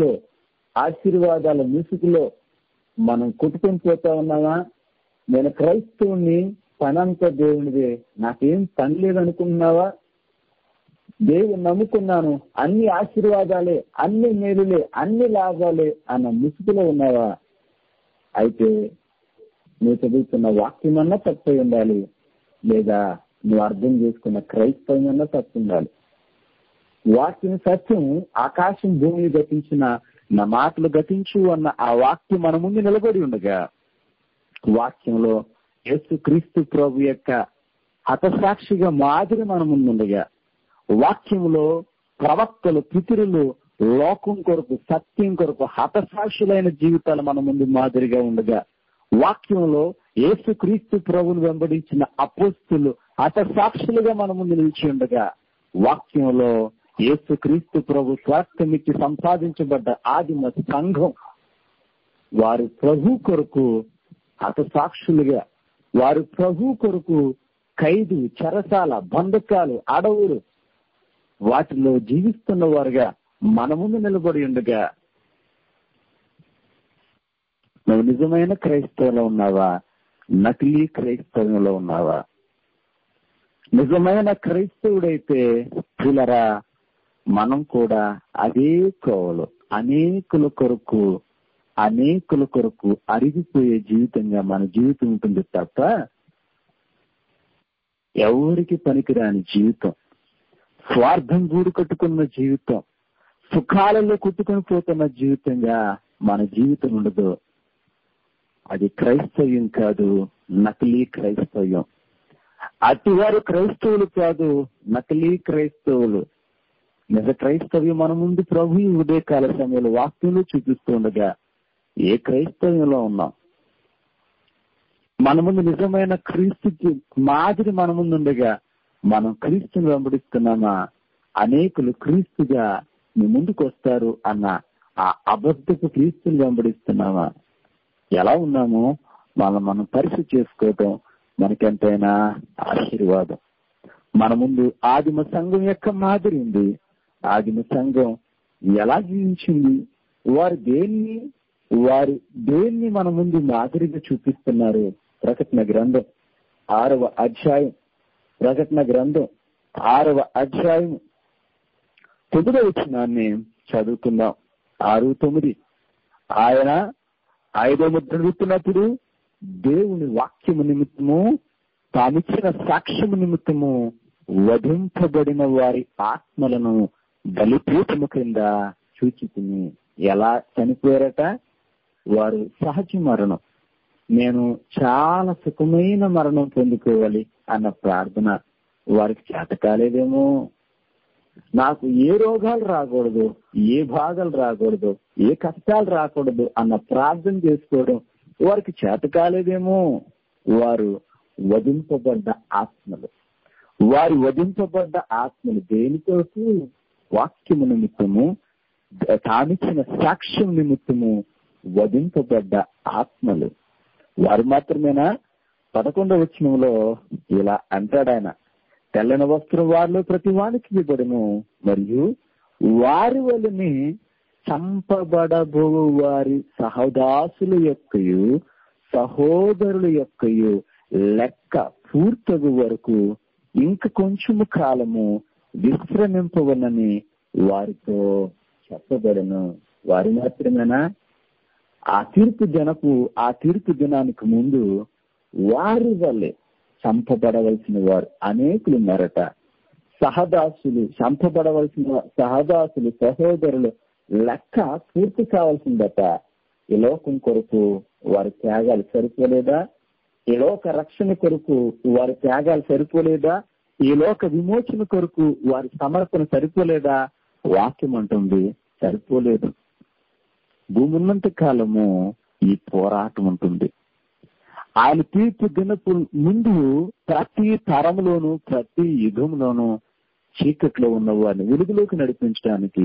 ముసుగులో మనం కొట్టుకొని పోతా ఉన్నామా? నేను క్రైస్తవుని, పనంతా దేవునిదే, నాకేం పని లేదనుకుంటున్నావా? దేవుని నమ్ముకున్నాను, అన్ని ఆశీర్వాదాలే, అన్ని మేలులే, అన్ని లాభాలే అన్న ముసుగులో ఉన్నావా? అయితే నువ్వు చదువుతున్న వాక్యం అన్నా తప్పై ఉండాలి, లేదా నువ్వు అర్థం చేసుకున్న క్రైస్తవం అన్నా తప్పు ఉండాలి. వాక్యం సత్యం, ఆకాశం భూమిని గతించిన నా మాటలు గతించు అన్న ఆ వాక్యం మన ముందు నిలబడి ఉండగా, వాక్యంలో యేసు క్రీస్తు ప్రభు యొక్క హతసాక్షిగా మాదిరి మన ముందు ఉండగా, వాక్యంలో ప్రవక్తలు, పితరులు లోకం కొరకు, సత్యం కొరకు హతసాక్షులైన జీవితాలు మన ముందు మాదిరిగా ఉండగా, వాక్యంలో యేసు క్రీస్తు ప్రభువును వెంబడించిన అపోస్తులు హతసాక్షులుగా మన ముందు నిలిచి ఉండగా, వాక్యంలో యేసు క్రీస్తు ప్రభు స్వాస్థ్యమిచ్చి సంపాదించబడ్డ ఆదిమ సంఘం వారి ప్రభు కొరకు హతసాక్షులుగా, వారి ప్రభు కొరకు ఖైదు, చెరసాల, బంధకాలు, అడవులు, వాటిలో జీవిస్తున్న వారుగా మన ముందు నిలబడి ఉండగా, నువ్వు నిజమైన క్రైస్తవంలో ఉన్నావా, నకిలీ క్రైస్తవంలో ఉన్నావా? నిజమైన క్రైస్తవుడైతే పిల్లరా, మనం కూడా అదే కోవలు అనేకుల కొరకు అరిగిపోయే జీవితంగా మన జీవితం ఉంటుంది తప్ప ఎవరికి పనికిరాని జీవితం, స్వార్థం గూడు కట్టుకున్న జీవితం, సుఖాలలో కుట్టుకొని పోతున్న జీవితంగా మన జీవితం ఉండదు. అది క్రైస్తవ్యం కాదు, నకిలీ క్రైస్తవ్యం. అతివారు క్రైస్తవులు కాదు, నకిలీ క్రైస్తవులు. నిజ క్రైస్తవ్యం మన ముందు ప్రభు ఉదయకాల సమయంలో వాక్యంలో చూపిస్తూ ఉండగా ఏ క్రైస్తవ్యంలో ఉన్నాం? మన ముందు నిజమైన క్రీస్తుకి మాదిరి మన ముందు ఉండగా మనం క్రీస్తుని వెంబడిస్తున్నామా? అనేకులు క్రీస్తుగా మీ ముందుకు వస్తారు అన్న ఆ అబద్ధపు క్రీస్తుని వెంబడిస్తున్నామా? ఎలా ఉన్నామో మనం పరిస్థితి చేసుకోవటం మనకెంతైనా ఆశీర్వాదం. మన ముందు ఆదిమ సంఘం యొక్క మాదిరి ఉంది. ఆదిమ సంఘం ఎలా జీవించింది? వారు దేన్ని మన ముందు మాదిరిగా చూపిస్తున్నారు? ప్రకటన గ్రంథం 6వ అధ్యాయం, ప్రకటన గ్రంథం 6వ అధ్యాయం 9వ వచనాన్ని చదువుకుందాం. 6:9. ఆయన 5వ ముద్ర విప్పినప్పుడు దేవుని వాక్యము నిమిత్తము, తామిచ్చిన సాక్ష్యము నిమిత్తము వధింపబడిన వారి ఆత్మలను బలిపీఠము కింద చూచితిని. ఎలా చనిపోయారట? వారు సహజ మరణం. నేను చాలా సుఖమైన మరణం పొందుకోవాలి అన్న ప్రార్థన వారికి చేత కాలేదేమో. నాకు ఏ రోగాలు రాకూడదు, ఏ బాధలు రాకూడదు, ఏ కష్టాలు రాకూడదు అన్న ప్రార్థన చేసుకోవడం వారికి చేత కాలేదేమో. వారు వధింపబడ్డ ఆత్మలు. వారి వధింపబడ్డ ఆత్మలు దేనికోసం? వాక్యము నిమిత్తము, తామిచ్చిన సాక్ష్యం నిమిత్తము వధింపబడ్డ ఆత్మలు. వారు మాత్రమేనా? 11వ వచనంలో ఇలా అంటాడు ఆయన, తెల్లని వస్త్రం వారిలో ప్రతి వానికి ఇవ్వబడును, మరియు వారి వలని చంపబడబో వారి సహదాసుల యొక్కయు సహోదరుల యొక్కయు లెక్క పూర్తగు వరకు ఇంక కొంచెము కాలము విశ్రమింపవలని వారితో చెప్పబడను. వారి మాత్రమేనా? ఆ తీర్పు దినానికి ముందు వారి వల్లే చంపబడవలసిన వారు అనేకులు ఉన్నారట. చంపబడవలసిన సహదాసులు, సహోదరులు లెక్క పూర్తి కావాల్సిందట. ఈ లోకం కొరకు వారి త్యాగాలు సరిపోలేదా? ఈ లోక రక్షణ కొరకు వారి త్యాగాలు సరిపోలేదా? ఈ లోక విమోచన కొరకు వారి సమర్పణ సరిపోలేదా? వాక్యం అంటుంది సరిపోలేదు. భూమి ఉన్నంత కాలము ఈ పోరాటం ఉంటుంది. ఆయన తీర్పు దినపు ముందు ప్రతి తరంలోనూ, ప్రతి యుగంలోనూ చీకట్లో ఉన్న వారిని వెలుగులోకి నడిపించడానికి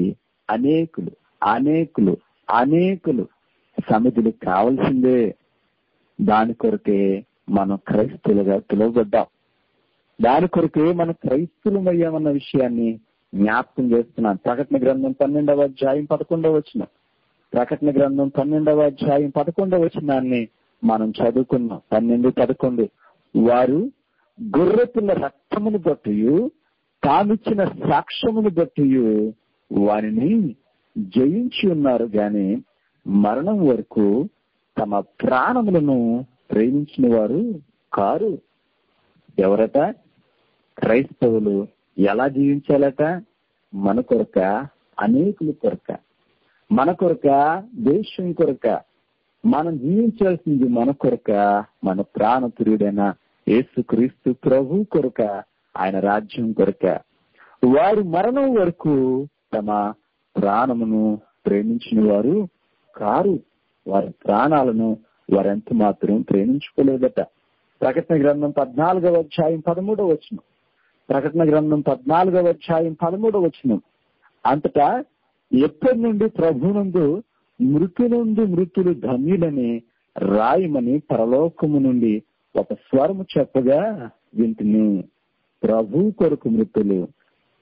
అనేకులు సమితులు కావాల్సిందే. దాని కొరకే మనం క్రైస్తులుగా పిలువబడ్డాం. దాని కొరకే మనం క్రైస్తులమయ్యామన్న విషయాన్ని జ్ఞాపకం చేస్తున్నాను. ప్రకటన గ్రంథం 12వ అధ్యాయం 11వ వచనం. ప్రకటన గ్రంథం 12వ అధ్యాయం 11వ వచనాన్ని మనం చదువుకున్నాం. 12-11. వారు గొర్రెపిల్ల రక్తమును బట్టి, తామిచ్చిన సాక్ష్యమును బట్టి వారిని జయించి ఉన్నారు గాని మరణం వరకు తమ ప్రాణములను ప్రేమించిన వారు కారు. ఎవరట? క్రైస్తవులు. ఎలా జీవించాలట? మన కొరక, అనేకుల కొరక, మన కొరక, దేశం కొరక. మనం జీవించాల్సింది మన కొరక, మన ప్రాణప్రియుడైన యేసుక్రీస్తు ప్రభు కొరక, ఆయన రాజ్యం కొరక. వారు మరణం వరకు తమ ప్రాణమును ప్రేమించిన వారు కారు. వారి ప్రాణాలను వారెంత మాత్రం ప్రేమించుకోలేదట. ప్రకటన గ్రంథం 14వ అధ్యాయం 13వ వచనం. ప్రకటన గ్రంథం 14వ అధ్యాయం 13వ వచనం. అంతటా ఎప్పటి నుండి ప్రభునందు మృతులు ధన్యులని రాయమని పరలోకము నుండి ఒక స్వరము చెప్పగా వింటిని. ప్రభు కొరకు మృతులు,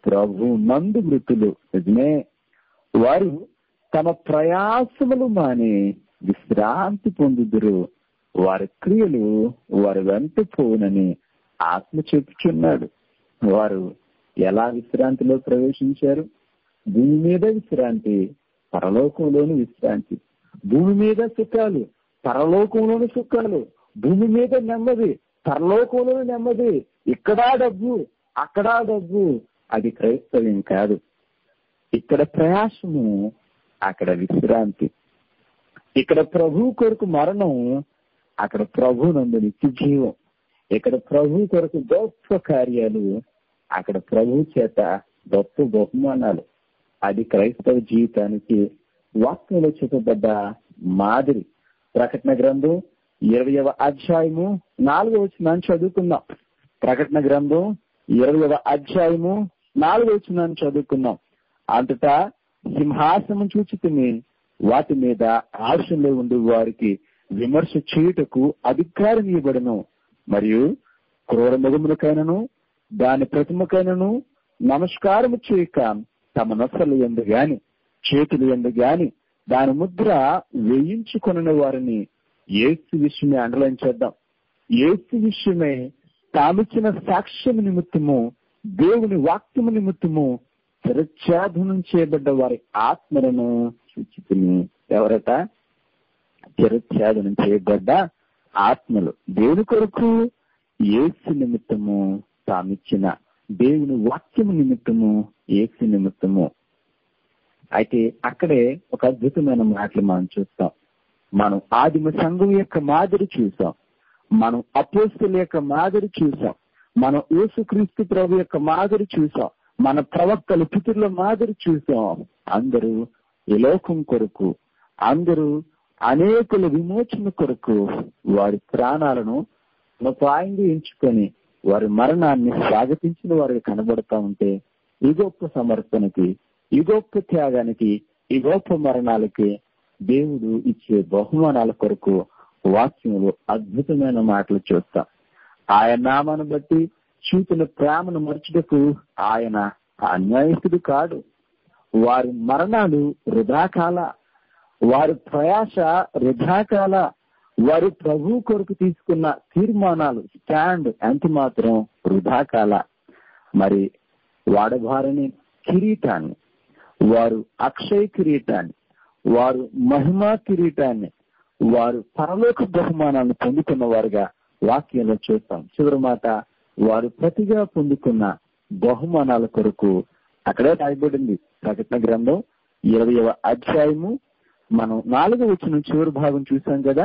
ప్రభు నందు మృతులు. నిజమే, వారు తమ ప్రయాసములు మాని విశ్రాంతి పొందుదురు, వారి క్రియలు వారి వెంట పోవునని ఆత్మ చెప్పుచున్నాడు. వారు ఎలా విశ్రాంతిలో ప్రవేశించారు? భూమి మీద విశ్రాంతి, పరలోకంలోని విశ్రాంతి. భూమి మీద సుఖాలు, పరలోకంలోని సుఖాలు. భూమి మీద నెమ్మది, పరలోకంలోని నెమ్మది. ఇక్కడా డబ్బు, అక్కడా డబ్బు. అది క్రైస్తవ్యం కాదు. ఇక్కడ ప్రయాసము, అక్కడ విశ్రాంతి. ఇక్కడ ప్రభు కొరకు మరణం, అక్కడ ప్రభు నందు నిత్య జీవం. ఇక్కడ ప్రభు కొరకు గొప్ప కార్యాలు, అక్కడ ప్రభు చేత గొప్ప బహుమానాలు. అది క్రైస్తవ జీవితానికి వాక్యంలో చెప్పబడ్డ మాదిరి. ప్రకటన గ్రంథం 20వ అధ్యాయము 4వ వచనాన్ని చదువుకుందాం. ప్రకటన గ్రంథం 20వ అధ్యాయము 4వ వచనాన్ని చదువుకుందాం. అంతటా సింహాసనం చూచితిని, వాటి మీద ఆశలో ఉండి వారికి విమర్శ చేయుటకు అధికారం ఇవ్వబడును. మరియు క్రూర మృగములకైనను దాని ప్రతిమకైనను నమస్కారము చేయక తమ నొసలు యందు గాని చేతులు యందు గాని దాని ముద్ర వేయించుకొనిన వారిని యేసు విషయమే అండర్లైన్ చేద్దాం. యేసు విషయమై తామిచ్చిన సాక్ష్యం నిమిత్తము, దేవుని వాక్యము నిమిత్తము చిరఛేదనం చేయబడ్డ వారి ఆత్మలను చూచితిని. ఎవరట? చిరఛేదనం చేయబడ్డ ఆత్మలు. దేవుని కొరకు యేసు నిమిత్తము, తామిచ్చిన దేవుని వాక్యము నిమిత్తము, యేసు నిమిత్తము. అయితే అక్కడే ఒక అద్భుతమైన మాటలు మనం చూస్తాం. మనం ఆదిమ సంఘం యొక్క మాదిరి చూసాం, మనం అపోస్తలుల యొక్క మాదిరి చూసాం, మనం యేసుక్రీస్తు ప్రభు యొక్క మాదిరి చూసాం, మన ప్రవక్తల పితరుల మాదిరి చూసాం. అందరూ ఈ లోకం కొరకు, అందరూ అనేకుల విమోచన కొరకు వారి ప్రాణాలను ఉపాయంగా ఎంచుకొని వారి మరణాన్ని స్వాగతించిన వారికి కనబడతా ఉంటే, ఈ గొప్ప సమర్పణకి, ఈ గొప్ప త్యాగానికి, ఈ గొప్ప మరణాలకి దేవుడు ఇచ్చే బహుమానాల కొరకు వాక్యంలో అద్భుతమైన మాటలు చూస్తాం. ఆయన నామాన్ని బట్టి చూపిన ప్రేమను మర్చుటకు ఆయన అన్యాయస్తుడు కాడు. వారి మరణాలు వృధాకాల, వారి ప్రయాస వృధాకాల, వారి ప్రభు కొరకు తీసుకున్న తీర్మానాలు, స్టాండ్ ఎంత మాత్రం వృధాకాల. మరి వాడబారని కిరీటాన్ని, వారు అక్షయ కిరీటాన్ని, వారు మహిమా కిరీటాన్ని, వారు పరలోక బహుమానాన్ని పొందుకున్న వారుగా వాక్యంలో చూస్తాం. చివరి మాట, వారు ప్రతిగా పొందుకున్న బహుమానాల కొరకు అక్కడే రాయబడింది. ప్రకటన గ్రంథం 20వ అధ్యాయము మనం 4వ వచనం చివరి భాగం చూసాం కదా.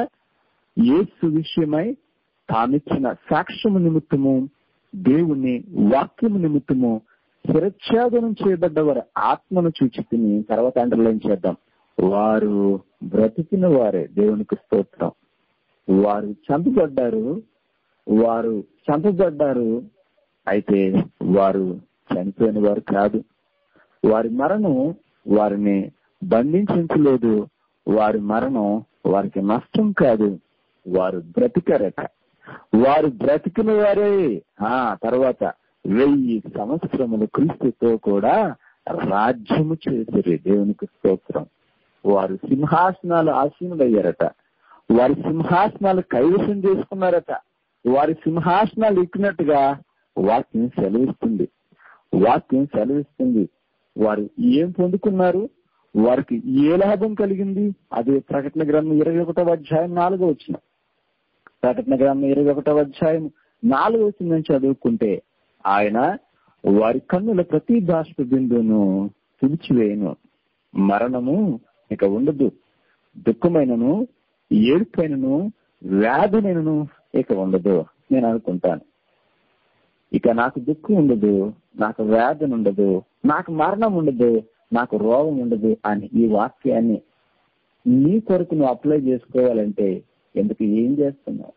యేసు విషయమై తామిచ్చిన సాక్ష్యము నిమిత్తము, దేవుని వాక్యము నిమిత్తము శిరఛేదనం చేయబడ్డ వారి ఆత్మను చూచితిని. తర్వాత అండర్లైన్ చేద్దాం. వారు బ్రతికిన వారే. దేవునికి స్తోత్రం. వారు చంపబడ్డారు, వారు చంపబడ్డారు. అయితే వారు చనిపోయిన వారు కాదు. వారి మరణం వారిని బంధించలేదు. వారి మరణం వారికి నష్టం కాదు. వారు బ్రతికారట. వారు బ్రతికిన వారే. తర్వాత 1000 సంవత్సరములు క్రీస్తుతో కూడా రాజ్యము చేసిరి. దేవునికి స్తోత్రం. వారు సింహాసనాలు ఆసీనులయ్యారట. వారి సింహాసనాలు కైవసం చేసుకున్నారట. వారి సింహాసనాలు ఎక్కినట్టుగా వాక్యం సెలవిస్తుంది. వాక్యం సెలవిస్తుంది. వారు ఏం పొందుకున్నారు? వారికి ఏ లాభం కలిగింది? అది ప్రకటన గ్రంథం 21వ అధ్యాయం 4వ వచనం. ప్రకటన గ్రంథం 21వ అధ్యాయం 4వ వచనం చదువుకుంటే, ఆయన వారి కన్నుల ప్రతి బాష్ప బిందువును తుడిచివేయను, మరణము ఇక ఉండదు, దుఃఖమైనను ఏడుపైనను వ్యాధులైనను ఇక ఉండదు. నేను అనుకుంటాను, ఇక నాకు దుఃఖం ఉండదు, నాకు వ్యాధి ఉండదు, నాకు మరణం ఉండదు, నాకు రోగం ఉండదు అని ఈ వాక్యాన్ని నీ కొరకు నువ్వు అప్లై చేసుకోవాలంటే ఎందుకు? ఏం చేస్తున్నావు?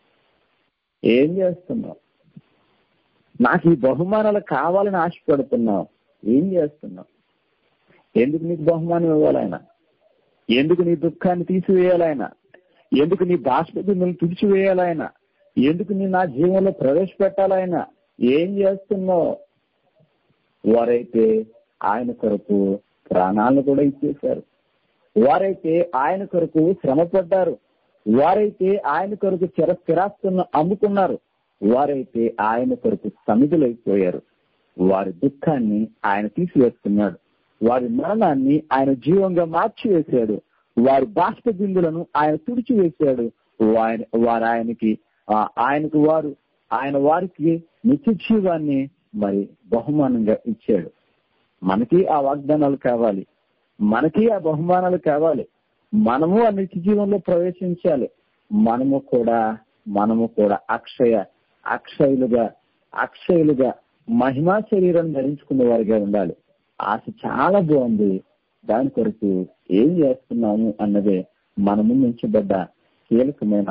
నాకు ఈ బహుమానాలు కావాలని ఆశపడుతున్నావు. ఏం చేస్తున్నావు? ఎందుకు నీకు బహుమానం ఇవ్వాలైనా? ఎందుకు నీ దుఃఖాన్ని తీసివేయాలైనా? ఎందుకు నీ బాష్పబిందులను తుడిచివేయాలైనా? ఎందుకు నీ నా జీవంలో ప్రవేశపెట్టాలైనా? ఏం చేస్తున్నావు? వారైతే ఆయన కొరకు ప్రాణాలను కూడా ఇచ్చేశారు. వారైతే ఆయన కొరకు శ్రమ పడ్డారు. వారైతే ఆయన కొరకు స్థిరాస్తులను అమ్ముకున్నారు. వారైతే ఆయన కొరకు సమిధులైపోయారు. వారి దుఃఖాన్ని ఆయన తీసివేస్తున్నాడు. వారి మరణాన్ని ఆయన జీవంగా మార్చివేశాడు. వారి బాష్ప బిందులను ఆయన తుడిచివేశాడు. ఆయన వారికి నిత్య జీవాన్ని మరి బహుమానంగా ఇచ్చాడు. మనకి ఆ వాగ్దానాలు కావాలి, మనకి ఆ బహుమానాలు కావాలి. మనము ఆ నిత్య జీవంలో ప్రవేశించాలి. మనము కూడా అక్షయులుగా మహిమా శరీరం ధరించుకున్న వారిగా ఉండాలి. ఆశ చాలా బాగుంది. దాని కొరకు ఏం చేస్తున్నాము అన్నదే మన ముందు ఉంచబడ్డ కీలకమైన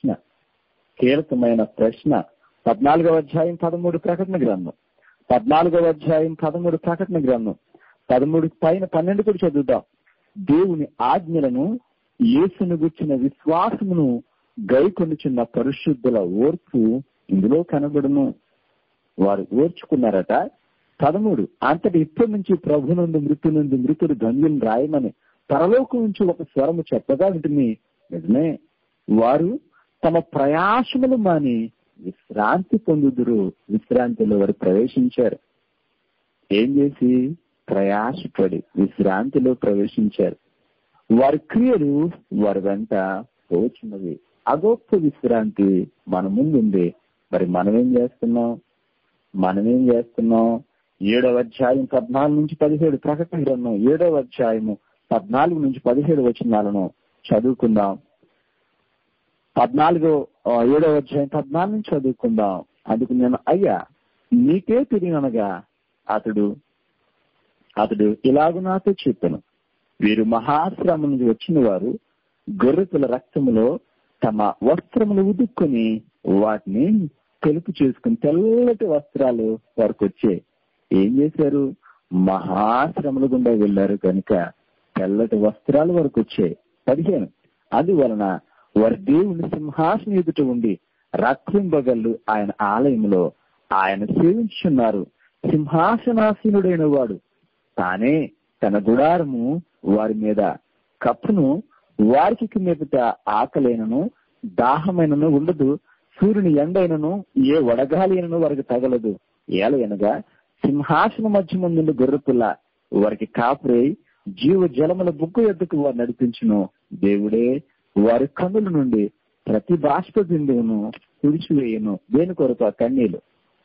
ప్రశ్న. 14వ అధ్యాయం 13 ప్రకటన గ్రంథం. 14వ అధ్యాయం 13 ప్రకటన గ్రంథం 13 పైన 12 కూడా చదువుదాం. దేవుని ఆజ్ఞలను, యేసును గుర్చిన విశ్వాసమును గైకొనుచున్న పరిశుద్ధుల ఓర్పు ఇందులో కనబడును. వారు ఓర్చుకున్నారట. 13 అంతటి ఇప్పటి నుంచి ప్రభునందు మృతుడు ధన్యులను రాయమని పరలోకం నుంచి ఒక స్వరము చెప్పగా ఉంటుంది. నిజమే, వారు తమ ప్రయాసములు మాని విశ్రాంతి పొందుదురు. విశ్రాంతిలో వారు ప్రవేశించారు. ఏం చేసి? ప్రయాసపడి విశ్రాంతిలో ప్రవేశించారు. వారి క్రియలు వారి వెంట పోచున్నవి. అగొప్ప విశ్రాంతి మన ముందుంది. మరి మనమేం చేస్తున్నాం? 7వ అధ్యాయం 14 నుంచి 17 ప్రకటన గ్రంథం 7వ అధ్యాయము 14 నుంచి 17 వచనాలను చదువుకుందాం. 7వ అధ్యాయం 14 నుంచి చదువుకుందాం. అందుకు నేను, అయ్యా నీకే తిరిగినగా అతడు ఇలాగ నాతో చెప్పాను, వీరు మహాశ్రమ నుంచి వచ్చిన వారు గొర్రెపిల్ల రక్తములో తమ వస్త్రములు ఉదుక్కుని వాటిని తెలుపు చేసుకుని తెల్లటి వస్త్రాలు వారికి వచ్చాయి. ఏం చేశారు? మహాశ్రమల గుండా వెళ్లారు కనుక తెల్లటి వస్త్రాలు వరకు వచ్చాయి. 15 అందువలన వారి దేవుని సింహాసనం ఎదుట ఉండి రాత్రింబగళ్ళు ఆయన ఆలయంలో ఆయన సేవించున్నారు. సింహాసనాసీనుడైన వాడు తానే తన గుడారము వారి మీద కప్పును. వారికి మీదట ఆకలైనను దాహమైనను ఉండదు. సూర్యుని ఎండైనను ఏ వడగాలి అయినను వారికి తగలదు. ఏలయనగా సింహాసన మధ్య ముందు గొర్రెపిల్ల వారికి కాపురై జీవ జలముల బుగ్గు ఎద్దుకు వారు నడిపించును. దేవుడే వారి కన్నుల నుండి ప్రతి బాష్ప బిందువును తుడిచివేయను. దేని కొరకు ఆ కన్నీళ్లు?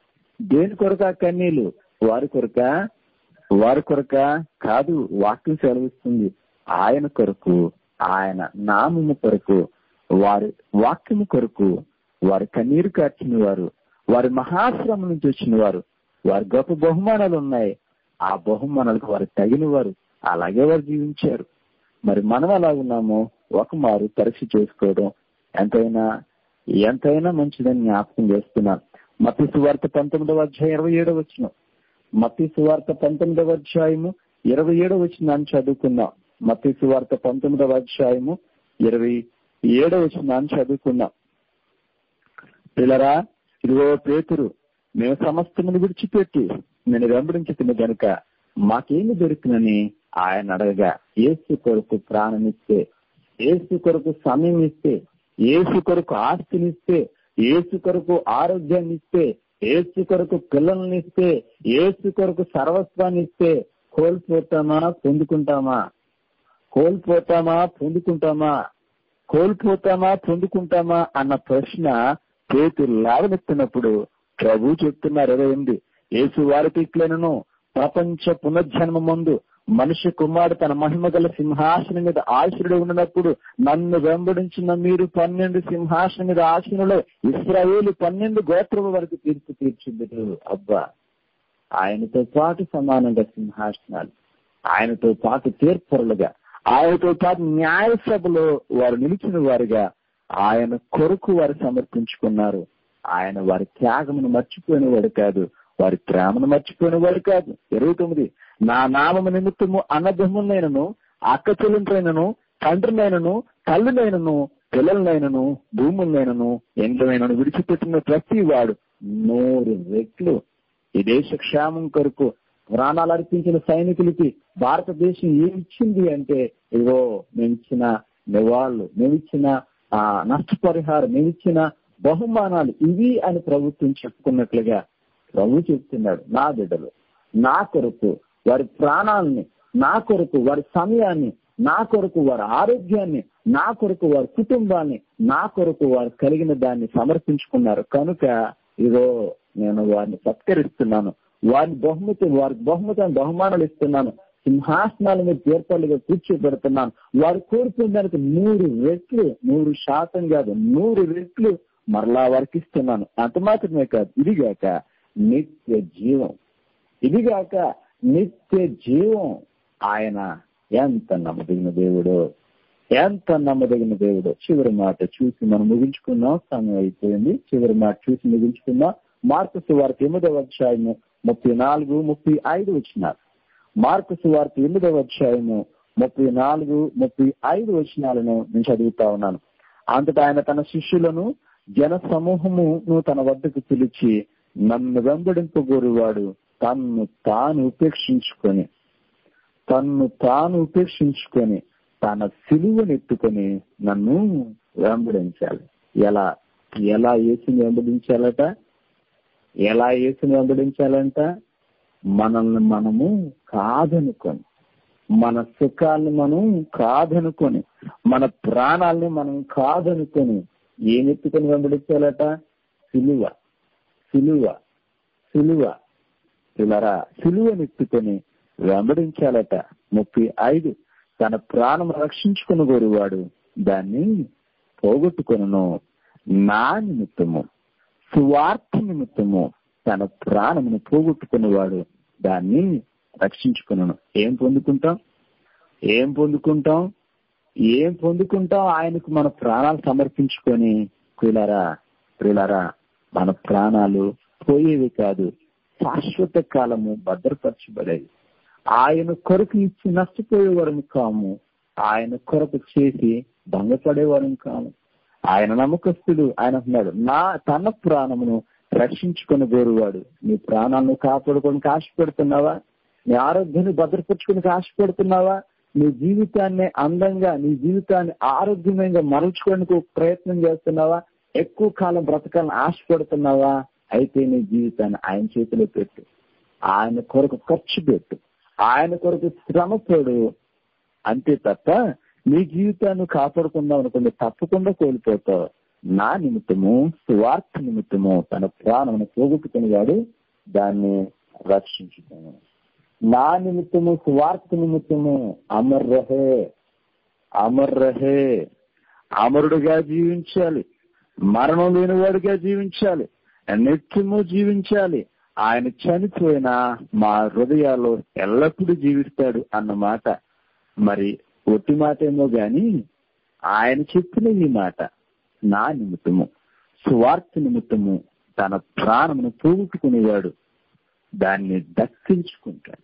వారి కొరక కాదు. వాక్యం సెలవిస్తుంది ఆయన కొరకు, ఆయన నామము కొరకు, వారి వాక్యము కొరకు వారి కన్నీరు కార్చిన వారు, వారి మహాశ్రమం నుంచి వచ్చిన వారు, వారి గొప్ప బహుమానాలు ఉన్నాయి. ఆ బహుమానాలకు వారు తగిన వారు. అలాగే వారు జీవించారు. మరి మనం ఎలా ఉన్నామో ఒక మారు పరీక్ష చేసుకోవడం ఎంతైనా మంచిదని జ్ఞాపకం చేస్తున్నాను. మత్తయి సువార్త 19వ అధ్యాయం 27వ వచనం. మత్తయి సువార్త 19వ అధ్యాయము 27వ వచనాన్ని చదువుకుందాం. మత్తయి సువార్త 19వ అధ్యాయము 27వ వచనాన్ని చదువుకుందాం. పిల్లరా, ఇదిగో పేతురు, మేము సమస్తమును విడిచిపెట్టి నేను వెంబడించుతున్న గనుక మాకేమి దొరికినని ఆయన అడగగా, యేసు కొరకు ప్రాణమిస్తే, యేసు కొరకు సమయం ఇస్తే, యేసు కొరకు ఆస్తినిస్తే, యేసు కొరకు ఆరోగ్యాన్ని ఇస్తే, యేసు కొరకు పిల్లల్ని ఇస్తే, యేసు కొరకు సర్వస్వాన్ని ఇస్తే కోల్పోతామా పొందుకుంటామా అన్న ప్రశ్న పేతురు లేవనెత్తినప్పుడు ప్రభు చెప్తున్నారు 28 యేసు వారికి ఇట్లనను ప్రపంచ పునర్జన్మ ముందు మనిషి కుమారుడు తన మహిమ గల సింహాసనం మీద ఆశీనుడు ఉన్నప్పుడు నన్ను వెంబడించిన మీరు 12 సింహాసనం మీద ఆశీనులు ఇశ్రాయేలు 12 గోత్రముల వరకు తీర్పు తీర్చుందరు. అబ్బా, ఆయనతో పాటు సమానంగా సింహాసనాలు, ఆయనతో పాటు తీర్పరులుగా, ఆయనతో పాటు న్యాయ సభలో వారు నిలిచిన వారుగా ఆయన కొరకు వారు సమర్పించుకున్నారు. ఆయన వారి త్యాగమును మర్చిపోయిన వాడు కాదు, వారి ప్రేమను మర్చిపోయిన వాడు కాదు. 29 నా నామము నిమిత్తము అన్నదమ్ములైనను, అక్క చెల్లెంట్లైనను, తండ్రులైనను, తల్లులైనను, పిల్లలైనను, భూములైనను, ఎండ్లైనను విడిచిపెట్టిన ప్రతి వాడు 100 రెట్లు ఈ దేశ క్షేమం కొరకు ప్రాణాలు అర్పించిన సైనికులకి భారతదేశం ఏమిచ్చింది అంటే, ఇగో మేమిచ్చిన నివాళులు, మేమిచ్చిన నష్టపరిహారం, మేమిచ్చిన బహుమానాలు ఇవి అని ప్రభుత్వం చెప్పుకున్నట్లుగా ప్రభు చెప్తున్నాడు, నా బిడ్డలు నా కొరకు వారి ప్రాణాలని, నా కొరకు వారి సమయాన్ని, నా కొరకు వారి ఆరోగ్యాన్ని, నా కొరకు వారి కుటుంబాన్ని, నా కొరకు వారు కలిగిన దాన్ని సమర్పించుకున్నారు కనుక ఇదో నేను వారిని సత్కరిస్తున్నాను, వారికి బహుమానాలు ఇస్తున్నాను, సింహాసనాల మీద తీర్పాలుగా కూర్చోబెడుతున్నాను. వారు కోరుకున్న దానికి 100% కాదు 100 రెట్లు మరలా వారికి ఇస్తున్నాను. అంత మాత్రమే కాదు, ఇదిగాక నిత్య జీవం, ఇదిగాక నిత్య జీవం. ఆయన ఎంత నమ్మదగిన దేవుడు, ఎంత నమ్మదగిన దేవుడు. చివరి మాట చూసి మనం ముగించుకున్నాం, సమయం అయిపోయింది. చివరి మాట చూసి ముగించుకున్నాం. మార్కు సువార్త 8వ అధ్యాయము 34-35 వచనాలు. మార్కు సువార్త 8వ అధ్యాయము 34-35 వచనాలను నేను చదువుతా ఉన్నాను. అంతటా ఆయన తన శిష్యులను జన సమూహమును తన వద్దకు పిలిచి, నన్ను వెంబడింపగోరువాడు తన్ను తాను ఉపేక్షించుకొని తన సిలువనెత్తుకొని నన్ను వెంబడించాలి. ఎలా యేసుని వెంబడించాలట? ఎలా యేసుని వెంబడించాలంట? మనల్ని మనము కాదనుకొని, మన సుఖాలను మనం కాదనుకొని, మన ప్రాణాలని మనం కాదనుకొని ఏమెత్తుకొని వెంబడించాలట? సిలువ. పిల్లరా, సిలువనెత్తుకొని వెంబడించాలట. 35 తన ప్రాణం రక్షించుకుని కోరువాడు దాన్ని పోగొట్టుకొనును, నా నిమిత్తము సువార్త నిమిత్తము తన ప్రాణమును పోగొట్టుకునేవాడు దాన్ని రక్షించుకున్నాను. ఏం పొందుకుంటాం? ఆయనకు మన ప్రాణాలు సమర్పించుకొని. ప్రియులారా, మన ప్రాణాలు పోయేవి కాదు, శాశ్వత కాలము భద్రపరచబడేది. ఆయన కొరకు ఇచ్చి నష్టపోయేవారు కాము, ఆయన కొరకు చేసి భంగపడేవారు కాము. ఆయన నమ్మకస్తుడు. ఆయన అంటున్నాడు, తన ప్రాణమును రక్షించుకొని గోరువాడు. నీ ప్రాణాలను కాపాడుకోనికి ఆశపడుతున్నావా? నీ ఆరోగ్యాన్ని భద్రపరచుకోనికి ఆశపడుతున్నావా? నీ జీవితాన్ని అందంగా, నీ జీవితాన్ని ఆరోగ్యమయంగా మరల్చుకోవడానికి ప్రయత్నం చేస్తున్నావా? ఎక్కువ కాలం బ్రతకాలని ఆశపడుతున్నావా? అయితే నీ జీవితాన్ని ఆయన చేతిలో పెట్టు, ఆయన కొరకు ఖర్చు పెట్టు, ఆయన కొరకు శ్రమపడు. అంతే తప్ప నీ జీవితాన్ని కాపాడుకుందాం అనుకుంటే తప్పకుండా కోల్పోతావు. నా నిమిత్తము సువార్త నిమిత్తము తన ప్రాణమును పోగొట్టుకునేవాడు దాన్ని రక్షించుతాను. నా నిమిత్తము సువార్త నిమిత్తము అమర్ రహే, అమరుడుగా జీవించాలి, మరణం లేనివాడుగా జీవించాలి, నిత్యము జీవించాలి. ఆయన చనిపోయినా మా హృదయాల్లో ఎల్లప్పుడూ జీవిస్తాడు అన్నమాట. మరి ఒట్టి మాట ఏమో గాని ఆయన చెప్పిన ఈ మాట, నా నిమిత్తము సువార్త నిమిత్తము తన ప్రాణమును పోగొట్టుకునేవాడు దాన్ని దక్కించుకుంటాడు.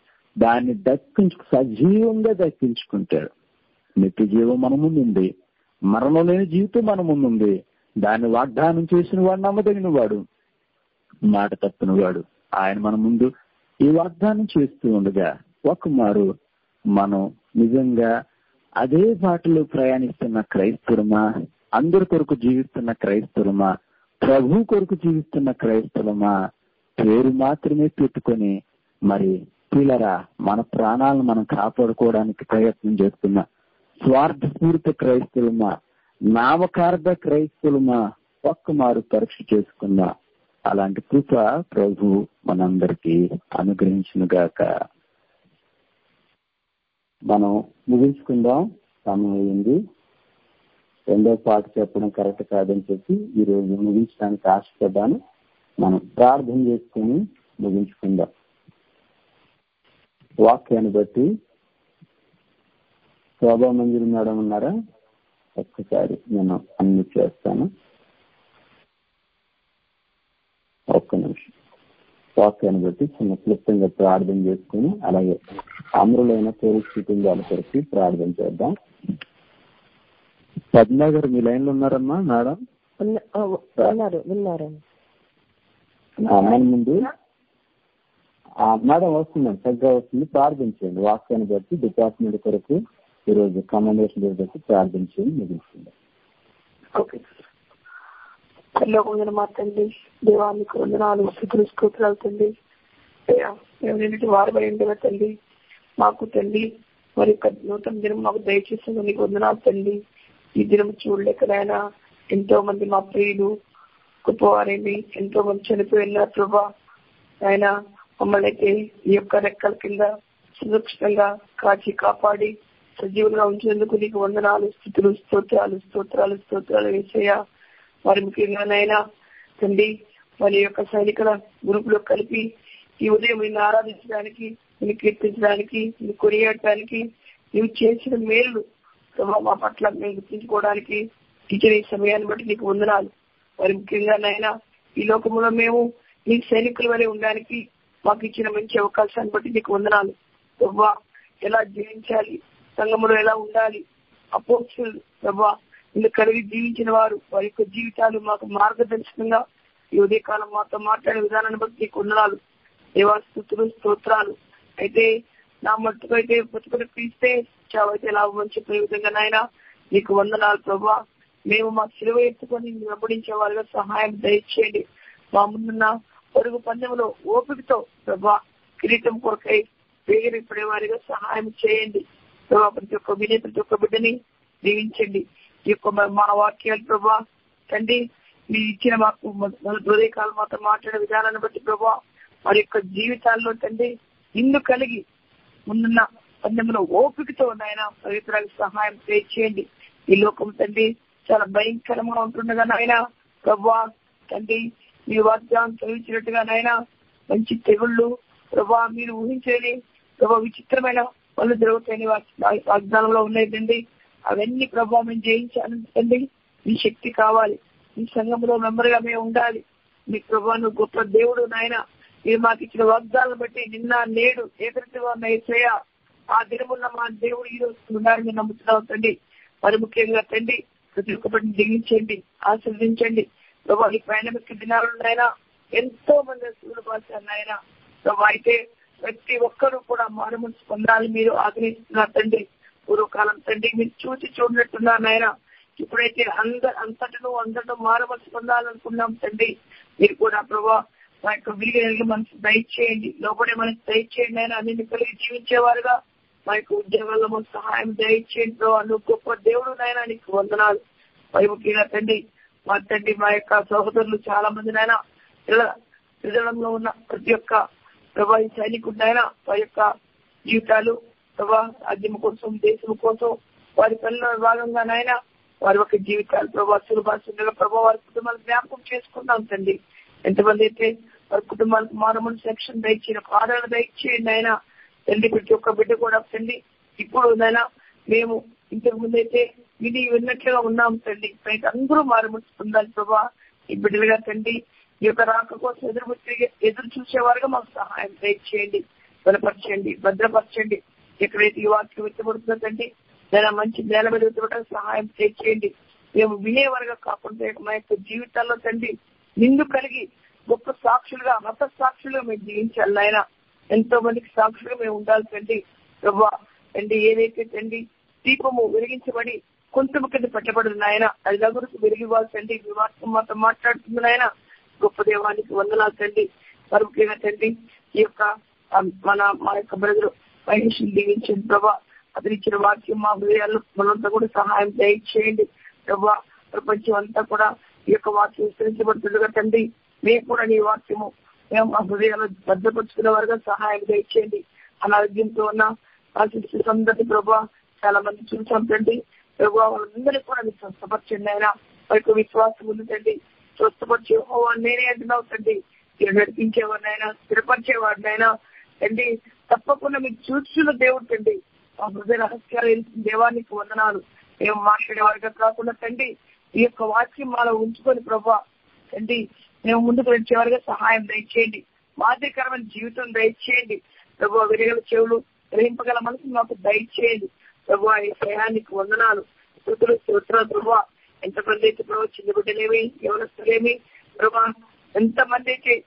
సజీవంగా దక్కించుకుంటాడు. నిత్య జీవం మన ముందుంది, మరణం లేని జీవితం మన ముందుంది. దాన్ని వాగ్దానం చేసిన వాడు నమ్మదగిన వాడు, మాట తప్పిన వాడు. ఆయన మన ముందు ఈ వాగ్దానం చేస్తూ ఉండగా ఒకమారు మనం నిజంగా అదే బాటలో ప్రయాణిస్తున్న క్రైస్తవులమా, అందరి కొరకు జీవిస్తున్న క్రైస్తవులమా, ప్రభు కొరకు జీవిస్తున్న క్రైస్తవులమా, పేరు మాత్రమే పెట్టుకొని మరి పిల్లరా మన ప్రాణాలను మనం కాపాడుకోవడానికి ప్రయత్నం చేస్తున్న స్వార్థపూరిత క్రైస్తవులమా, నామకార్థ క్రైస్తవులమా, ఒక్కమారు పరీక్ష చేసుకున్నా. అలాంటి కృప ప్రభు మనందరికీ అనుగ్రహించునుగాక. మనం ముగించుకుందాం, సమయం అయింది. రెండో పాట చెప్పడం కరెక్ట్ కాదని చెప్పి ఈ రోజు ముగించడానికి ఆశపడ్డాను. మనం ప్రార్థన చేసుకుని ముగించుకుందాం. వాక్యాన్ని బట్టి శోభా మంజులు మేడం ఉన్నారా? ఒక్కసారి నేను అన్ని చేస్తాను. ఒక్క నిమిషం. వాక్యాన్ని బట్టి చిన్న క్లుప్తంగా ప్రార్థన చేసుకుని అలాగే అమరులైన పోలీస్ కుటుంబాల కొరకు ప్రార్థన చేద్దాం. పద్మా గారు మీ లైన్ లో ఉన్నారమ్మా? మేడం మేడం వస్తుందండి, చక్కగా వస్తుంది. ప్రార్థించండి. వాక్యాన్ని బట్టి డిపార్ట్మెంట్ కొరకు ఈరోజు కమెండేషన్ బట్టి ప్రార్థించండి, ముగిస్తుంది. ఓకే. కొందరు మా తండ్రి దేవానికి వందనాలు, స్తోత్రాలు తండ్రి. మేము నిన్నటి వారమై ఉండగా తండ్రి మాకు తండ్రి మరి నూతన దినం మాకు దయచేసిన నీకు వందనాలు తండ్రి. ఈ దినం చూడలేకనైనా ఎంతో మంది మా ప్రియులు గొప్పవారేమి ఎంతో మంది చనిపోయినారు ప్రభా. ఆయన మమ్మల్ని అయితే ఈ యొక్క రెక్కల కింద సురక్షితంగా కాచి కాపాడి సజీవులుగా ఉంచేందుకు నీకు వందనాలు, స్తుతులు, స్తోత్రాలు యేసయ్యా. వారి ముఖ్యంగానైనా తండ్రి వారి యొక్క సైనికుల గ్రూపులో కలిపి ఈ ఉదయం నిన్ను ఆరాధించడానికి, నిన్ను కీర్తించడానికి, నిన్ను కొనియాడటానికి నీవు చేసిన మేలు మా పట్ల మేము గుర్తించుకోవడానికి ఇచ్చిన ఈ సమయాన్ని బట్టి నీకు వందనాలు. వారి ముఖ్యంగానైనా ఈ లోకంలో మేము నీ సైనికుల వలె ఉండడానికి మాకు ఇచ్చిన మంచి అవకాశాన్ని బట్టి నీకు వందనాలు. ప్రభా ఎలా జీవించాలి, సంఘంలో ఎలా ఉండాలి, అపోస్తులు ప్రభా నిన్ను కలిగి జీవించిన వారు వారి యొక్క జీవితాలు మాకు మార్గదర్శకంగా ఈ ఉదయకాలం మాతో మాట్లాడే విధానాన్ని బట్టి నీకు వందనాలు. దేవాస్తుతులు, స్తోత్రాలు. అయితే నా మట్టుకు అయితే బతుకుని పీస్తే చావైతే లాభం అని చెప్పే విధంగా నాయన నీకు వందనాలు ప్రభా. మేము మా సిలువ ఎత్తుకొని వెంబడించే వారిగా సహాయం దయచేయండి. మా ముందున్న పొరుగు పందెంలో ఓపికతో ప్రభా కిరీటం కొరకై వేగిరిపడే వారిగా సహాయం చేయండి ప్రభా. ప్రతి ఒక్క బిడ్డని దీవించండి. ఈ యొక్క మా వాక్యాలు ప్రభా తండ్రి మీ ఇచ్చిన మాకు హృదయకాలం మాతో మాట్లాడే విధానాన్ని బట్టి ప్రభా వారి యొక్క జీవితాల్లో తండ్రి నిన్ను కలిగి ముందున్న పందెంలో ఓపికతో నాయన పవిత్రానికి సహాయం చేయండి. ఈ లోకం తండ్రి చాలా భయంకరంగా ఉంటుండగా నాయన ప్రభా తండ్రి మీ వాగ్దానం చదివించినట్టుగా నాయన మంచి తెగుళ్ళు ప్రభా మీరు ఊహించలేని ప్రభా విచిత్రమైన పనులు జరుగుతాయని వాగ్దానంలో ఉన్నాయి తండ్రి. అవన్నీ ప్రభా మేము జయించాలండి. మీ శక్తి కావాలి. మీ సంఘంలో మెంబర్గా మేము ఉండాలి. మీ ప్రభా నువ్వు గొప్ప దేవుడు నాయన. మీరు మాకు ఇచ్చిన వాగ్దానాలను బట్టి నిన్న నేడు ఏకరీతిగా ఉన్న యేసయ్యా ఆ దినమున్న మా దేవుడు ఈ రోజు ఉన్నారని నమ్ముతున్నాం తండ్రి. మరి ముఖ్యంగా తండ్రి ప్రతి ఒక్కరిని దీవించండి, ఆశీర్వదించండి ప్రభా. ఈ ప్రయాణమిక దినాలున్నాయన ఎంతో మంది సూర్యుడు పాసారనాయన ప్రభా. అయితే ప్రతి ఒక్కరూ కూడా మారుమనసు పొందాలని మీరు ఆగ్రహిస్తున్నారు తండ్రి. పూర్వకాలం తండ్రి మీరు చూడనట్టున్నారు నాయన. ఇప్పుడైతే అందరూ మారుమనసు పొందాలనుకున్నాం తండ్రి. మీరు కూడా ప్రభా మా యొక్క విలువ మనసు దయచేయండి, లోపడే మనసు దయచేయండి ఆయన. అన్ని కలిగి జీవించేవారుగా మా యొక్క ఉద్యోగాల్లో మనకు సహాయం దయచేయండి ప్రభా. నువ్వు గొప్ప దేవుడు నాయన, నీకు వందనాలు. ముఖ్యంగా తండ్రి మా తండ్రి మా యొక్క సహోదరులు చాలా మంది నాయన హృదయంలో ఉన్న ప్రతి ఒక్క ప్రభా ఈ సైనికుడినైనా వారి యొక్క జీవితాలు ప్రభా రాజ్యం కోసం దేశం కోసం వారి పనిలో భాగంగా నాయన వారి యొక్క జీవితాలు ప్రభా సులభంగా ప్రభా వారి కుటుంబాలు జ్ఞాపకం చేసుకున్నాం తండ్రి. ఎంతమంది అయితే వారి కుటుంబాలకు మారుమూల సెక్షన్ దయచేయండి, ఆదరణ దయచేయండి ఆయన తండ్రి. ప్రతి ఒక్క బిడ్డ కూడా తండ్రి ఇప్పుడు నైనా మేము ఇంతకు ముందు అయితే ఇది విన్నట్లుగా ఉన్నాం తండ్రి. అందరూ మారుమూల పొందాలి ప్రభా. ఈ బిడ్డలుగా తండ్రి ఈ యొక్క రాక కోసం ఎదురు చూసేవారుగా మాకు సహాయం దయచేయండి, బలపరచండి, భద్రపరచండి. ఎక్కడైతే ఈ వాక్యం ఎత్తబడుతుందో తండ్రి దాని మంచి నేల మీద ఎత్తబడడానికి సహాయం దయచేయండి. మేము వినేవారుగా కాకుండా మా యొక్క జీవితాల్లో తండ్రి నిండు కలిగి గొప్ప సాక్షులుగా మత సాక్షులుగా మేము జీవించాలి నాయన. ఎంతో మందికి సాక్షులుగా మేము ఉండాలి తండ్రి ప్రభా. తండ్రి ఏదైతే తండ్రి దీపము వెలిగించబడి కొంచెం కింద పెట్టబడదు నాయన, అది నగురుకు వెలిగివ్వాలి తండ్రి. మీ వాక్యం మాతో మాట్లాడుతుంది నాయన. గొప్ప దేవానికి వందనాలు తండ్రి. మరొకగా తండ్రి ఈ యొక్క మా యొక్క బ్రదరు మహేష్ని దీవించండి ప్రభా. అతను ఇచ్చిన వాక్యం మా హృదయాల్లో మనంతా కూడా సహాయం దయచేయండి ప్రభా. ప్రపంచం అంతా కూడా ఈ యొక్క వాక్యం విస్తరించబడుతుండగా తండ్రి మేము కూడా నీ వాక్యము మేము మా హృదయాల్లో భద్రపరుచుకునే వారుగా సహాయం దయచేయండి. అనారోగ్యంతో ఉన్న అందరినీ ప్రభా చాలా మంది చూసాం తండ్రి ప్రభా. వాళ్ళందరినీ కూడా మీరు స్వస్థపరచండి అయినా వారికి విశ్వాసం ఉంది తండ్రి. స్వస్థపరిచే నేనే అంటున్నావు తండ్రి. మీరు నడిపించేవాడినైనా స్థిరపరిచేవాడినైనా తండ్రి తప్పకుండా మీకు చూస్తున్న దేవుడు తండ్రి. మా హృదయ రహస్యాలు దేవానికి వందనాలు. మేము మాట్లాడే వారిగా కాకుండా తండ్రి ఈ యొక్క వాక్యం మాలో ఉంచుకొని ప్రభా తండ్రి మేము ముందుకు వచ్చేవారిగా సహాయం దయచేయండి. మాదిరికరమైన జీవితం దయచేయండి ప్రభు. విరగల చెవులు గ్రహింపగల మనసు మాకు దయచేయండి ప్రభు. ఈ ప్రయాణానికి వందనాలు, స్తోత్రాలు ప్రభా. ఎంతమంది అయితే ప్రభు చిన్న బిడ్డలేమి యవనస్తులేమి ప్రభా ఎంతమంది అయితే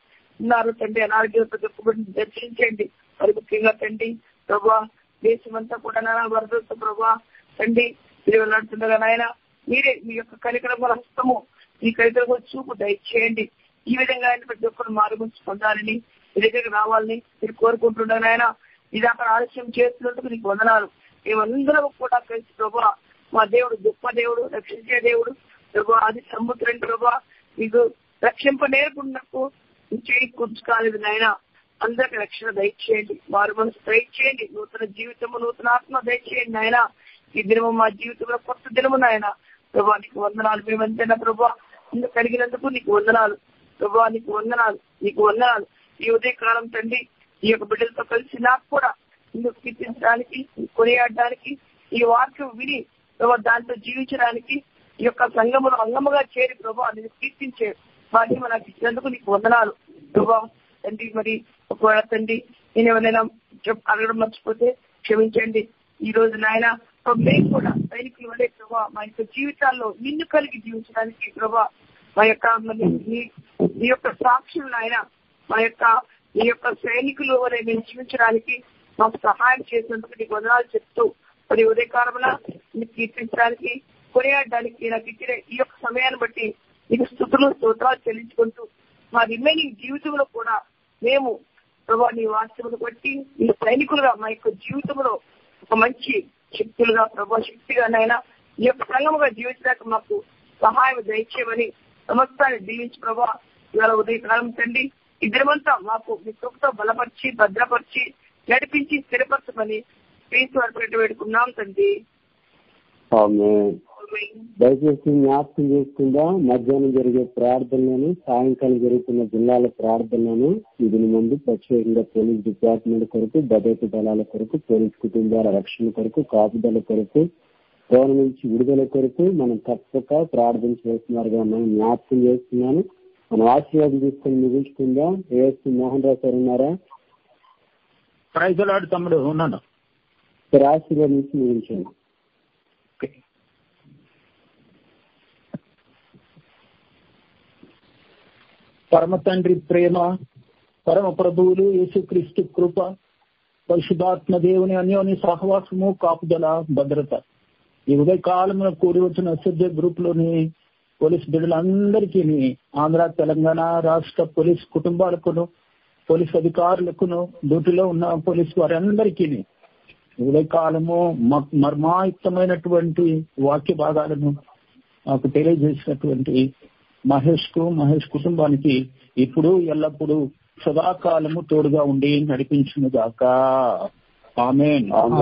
ఉన్నారు తండ్రి, అనారోగ్యంతో దుఃఖపడి దర్శించండి. మరి ముఖ్యంగా తండ్రి ప్రభా దేశమంతా కూడా నానా వరదలతో ప్రభా తండ్రి మీరు వెళ్ళాడుతుండగా నాయన మీరే మీ యొక్క కనికరమ హస్తము ఈ కనికరమ చూపు దయచేయండి. ఈ విధంగా ఆయన ప్రతి ఒక్కరు మారుగుంచి పొందాలని మీ దగ్గరికి రావాలని మీరు కోరుకుంటుండగా నాయన ఇది అక్కడ ఆలస్యం చేస్తున్నందుకు నీకు వందనాలు. మేమందరం కూడా కలిసి ప్రభా మా దేవుడు గొప్ప దేవుడు, రక్షించే దేవుడు ప్రభా, అది సముద్రం ప్రభా మీకు రక్షింప నేర్పున్నట్టు చేయి కూర్చుకోలేదు నాయన. అందరికి రక్షణ దయచేయండి, వారి మనసు దయచేయండి, నూతన జీవితము నూతన ఆత్మ దయచేయండి నాయన. ఈ దినము మా జీవితంలో కొత్త దినము నాయన ప్రభా నీకు వందనాలు. మేమంతైనా ప్రభా ఇందుకు కలిగినందుకు నీకు వందనాలు ప్రభా, నీకు వందనాలు, నీకు వందనాలు. ఈ ఉదయకాలం తండ్రి ఈ యొక్క బిడ్డలతో కలిసి నాకు కూడా ఇందుకు కీర్తించడానికి, కొనియాడడానికి, ఈ వాక్యం విని ప్రభా దాంతో జీవించడానికి ఈ యొక్క సంఘమును అంగముగా చేరి ప్రభా నేను కీర్తించే భాగ్యం నాకు ఇచ్చినందుకు నీకు వందనాలు ప్రభా తండ్రి. మరి ఒకవేళ తండ్రి నేను ఎవరైనా అడగడం మర్చిపోతే క్షమించండి. ఈ రోజు నాయన మేము కూడా సైనికులు వలె ప్రభా మా యొక్క జీవితాల్లో నిన్ను కలిగి జీవించడానికి ప్రభా మా యొక్క ఈ యొక్క సాక్షులు నాయన మా యొక్క ఈ యొక్క సైనికులు వలె మేము జీవించడానికి మాకు సహాయం చేసినందుకు నీకు వందనాలు చెప్తూ మరి ఉదయకాలమున నీకు కీర్తించడానికి, కొనియాడడానికి నాకు ఇచ్చిన ఈ యొక్క సమయాన్ని బట్టి నీకు స్తుతులు స్తోత్రాలు చెల్లించుకుంటూ మా రిమైనింగ్ జీవితంలో కూడా మేము ప్రభా నీ వాక్యమును బట్టి నీ సైనికులుగా మా యొక్క జీవితంలో ఒక మంచి శక్తులుగా ప్రభా శక్తిగానైనా ఈ యొక్క సంఘముగా జీవించడానికి మాకు సహాయం దయచేయమని సమస్తాన్ని దీవించి ప్రభా ఇవాళ ఉదయకాలం తండ్రి ఇద్దరమంతా మాకు మీ కృపతో బలపరిచి భద్రపరిచి నడిపించి స్థిరపరచమని క్రీస్తు వారి పెట్టుకున్నాం తండ్రి. దయచేసి జ్ఞాపకం చేసుకుందా మధ్యాహ్నం జరిగే ప్రార్థనలను, సాయంకాలం జరుగుతున్న జిల్లాల ప్రార్థనలను దీని ముందు ప్రత్యేకంగా పోలీస్ డిపార్ట్మెంట్ కొరకు, భద్రతా దళాల కొరకు, పోలీస్ కుటుంబాల రక్షణ కొరకు, కాపుదల కొరకు, కోన నుంచి విడుదల కొరకు మనం తప్పక ప్రార్థన చేస్తున్నారుగా మనం జ్ఞాపకం చేస్తున్నాను. మనం ఆశీర్వాదం తీసుకొని ముగించుకుందాం. ఏఎస్ మోహన్ రావు సార్ ఉన్నారా? ప్రైజులాడు తమ్ముడు ఉన్నాను. ఆశీర్వాదం నుంచి ముగించండి. పరమ తండ్రి ప్రేమ, పరమ ప్రభువులు యేసుక్రీస్తు కృప, పరిశుద్ధాత్మ దేవుని అన్యోన్య సహవాసము, కాపుదల, భద్రత ఈ ఉదయకాలంలో కూడి వచ్చిన ఎస్ఎఫ్జే గ్రూప్ లోని పోలీస్ బిడ్డలందరికీ, ఆంధ్ర తెలంగాణ రాష్ట్ర పోలీస్ కుటుంబాలకును, పోలీస్ అధికారులకును, డ్యూటీలో ఉన్న పోలీసు వారందరికీ ఉదయకాలము మర్మాయుక్తమైనటువంటి వాక్య భాగాలను నాకు తెలియజేసినటువంటి మహేష్ కుటుంబానికి ఇప్పుడు ఎల్లప్పుడూ సదాకాలము తోడుగా ఉండి నడిపించును గాక. ఆమేన్.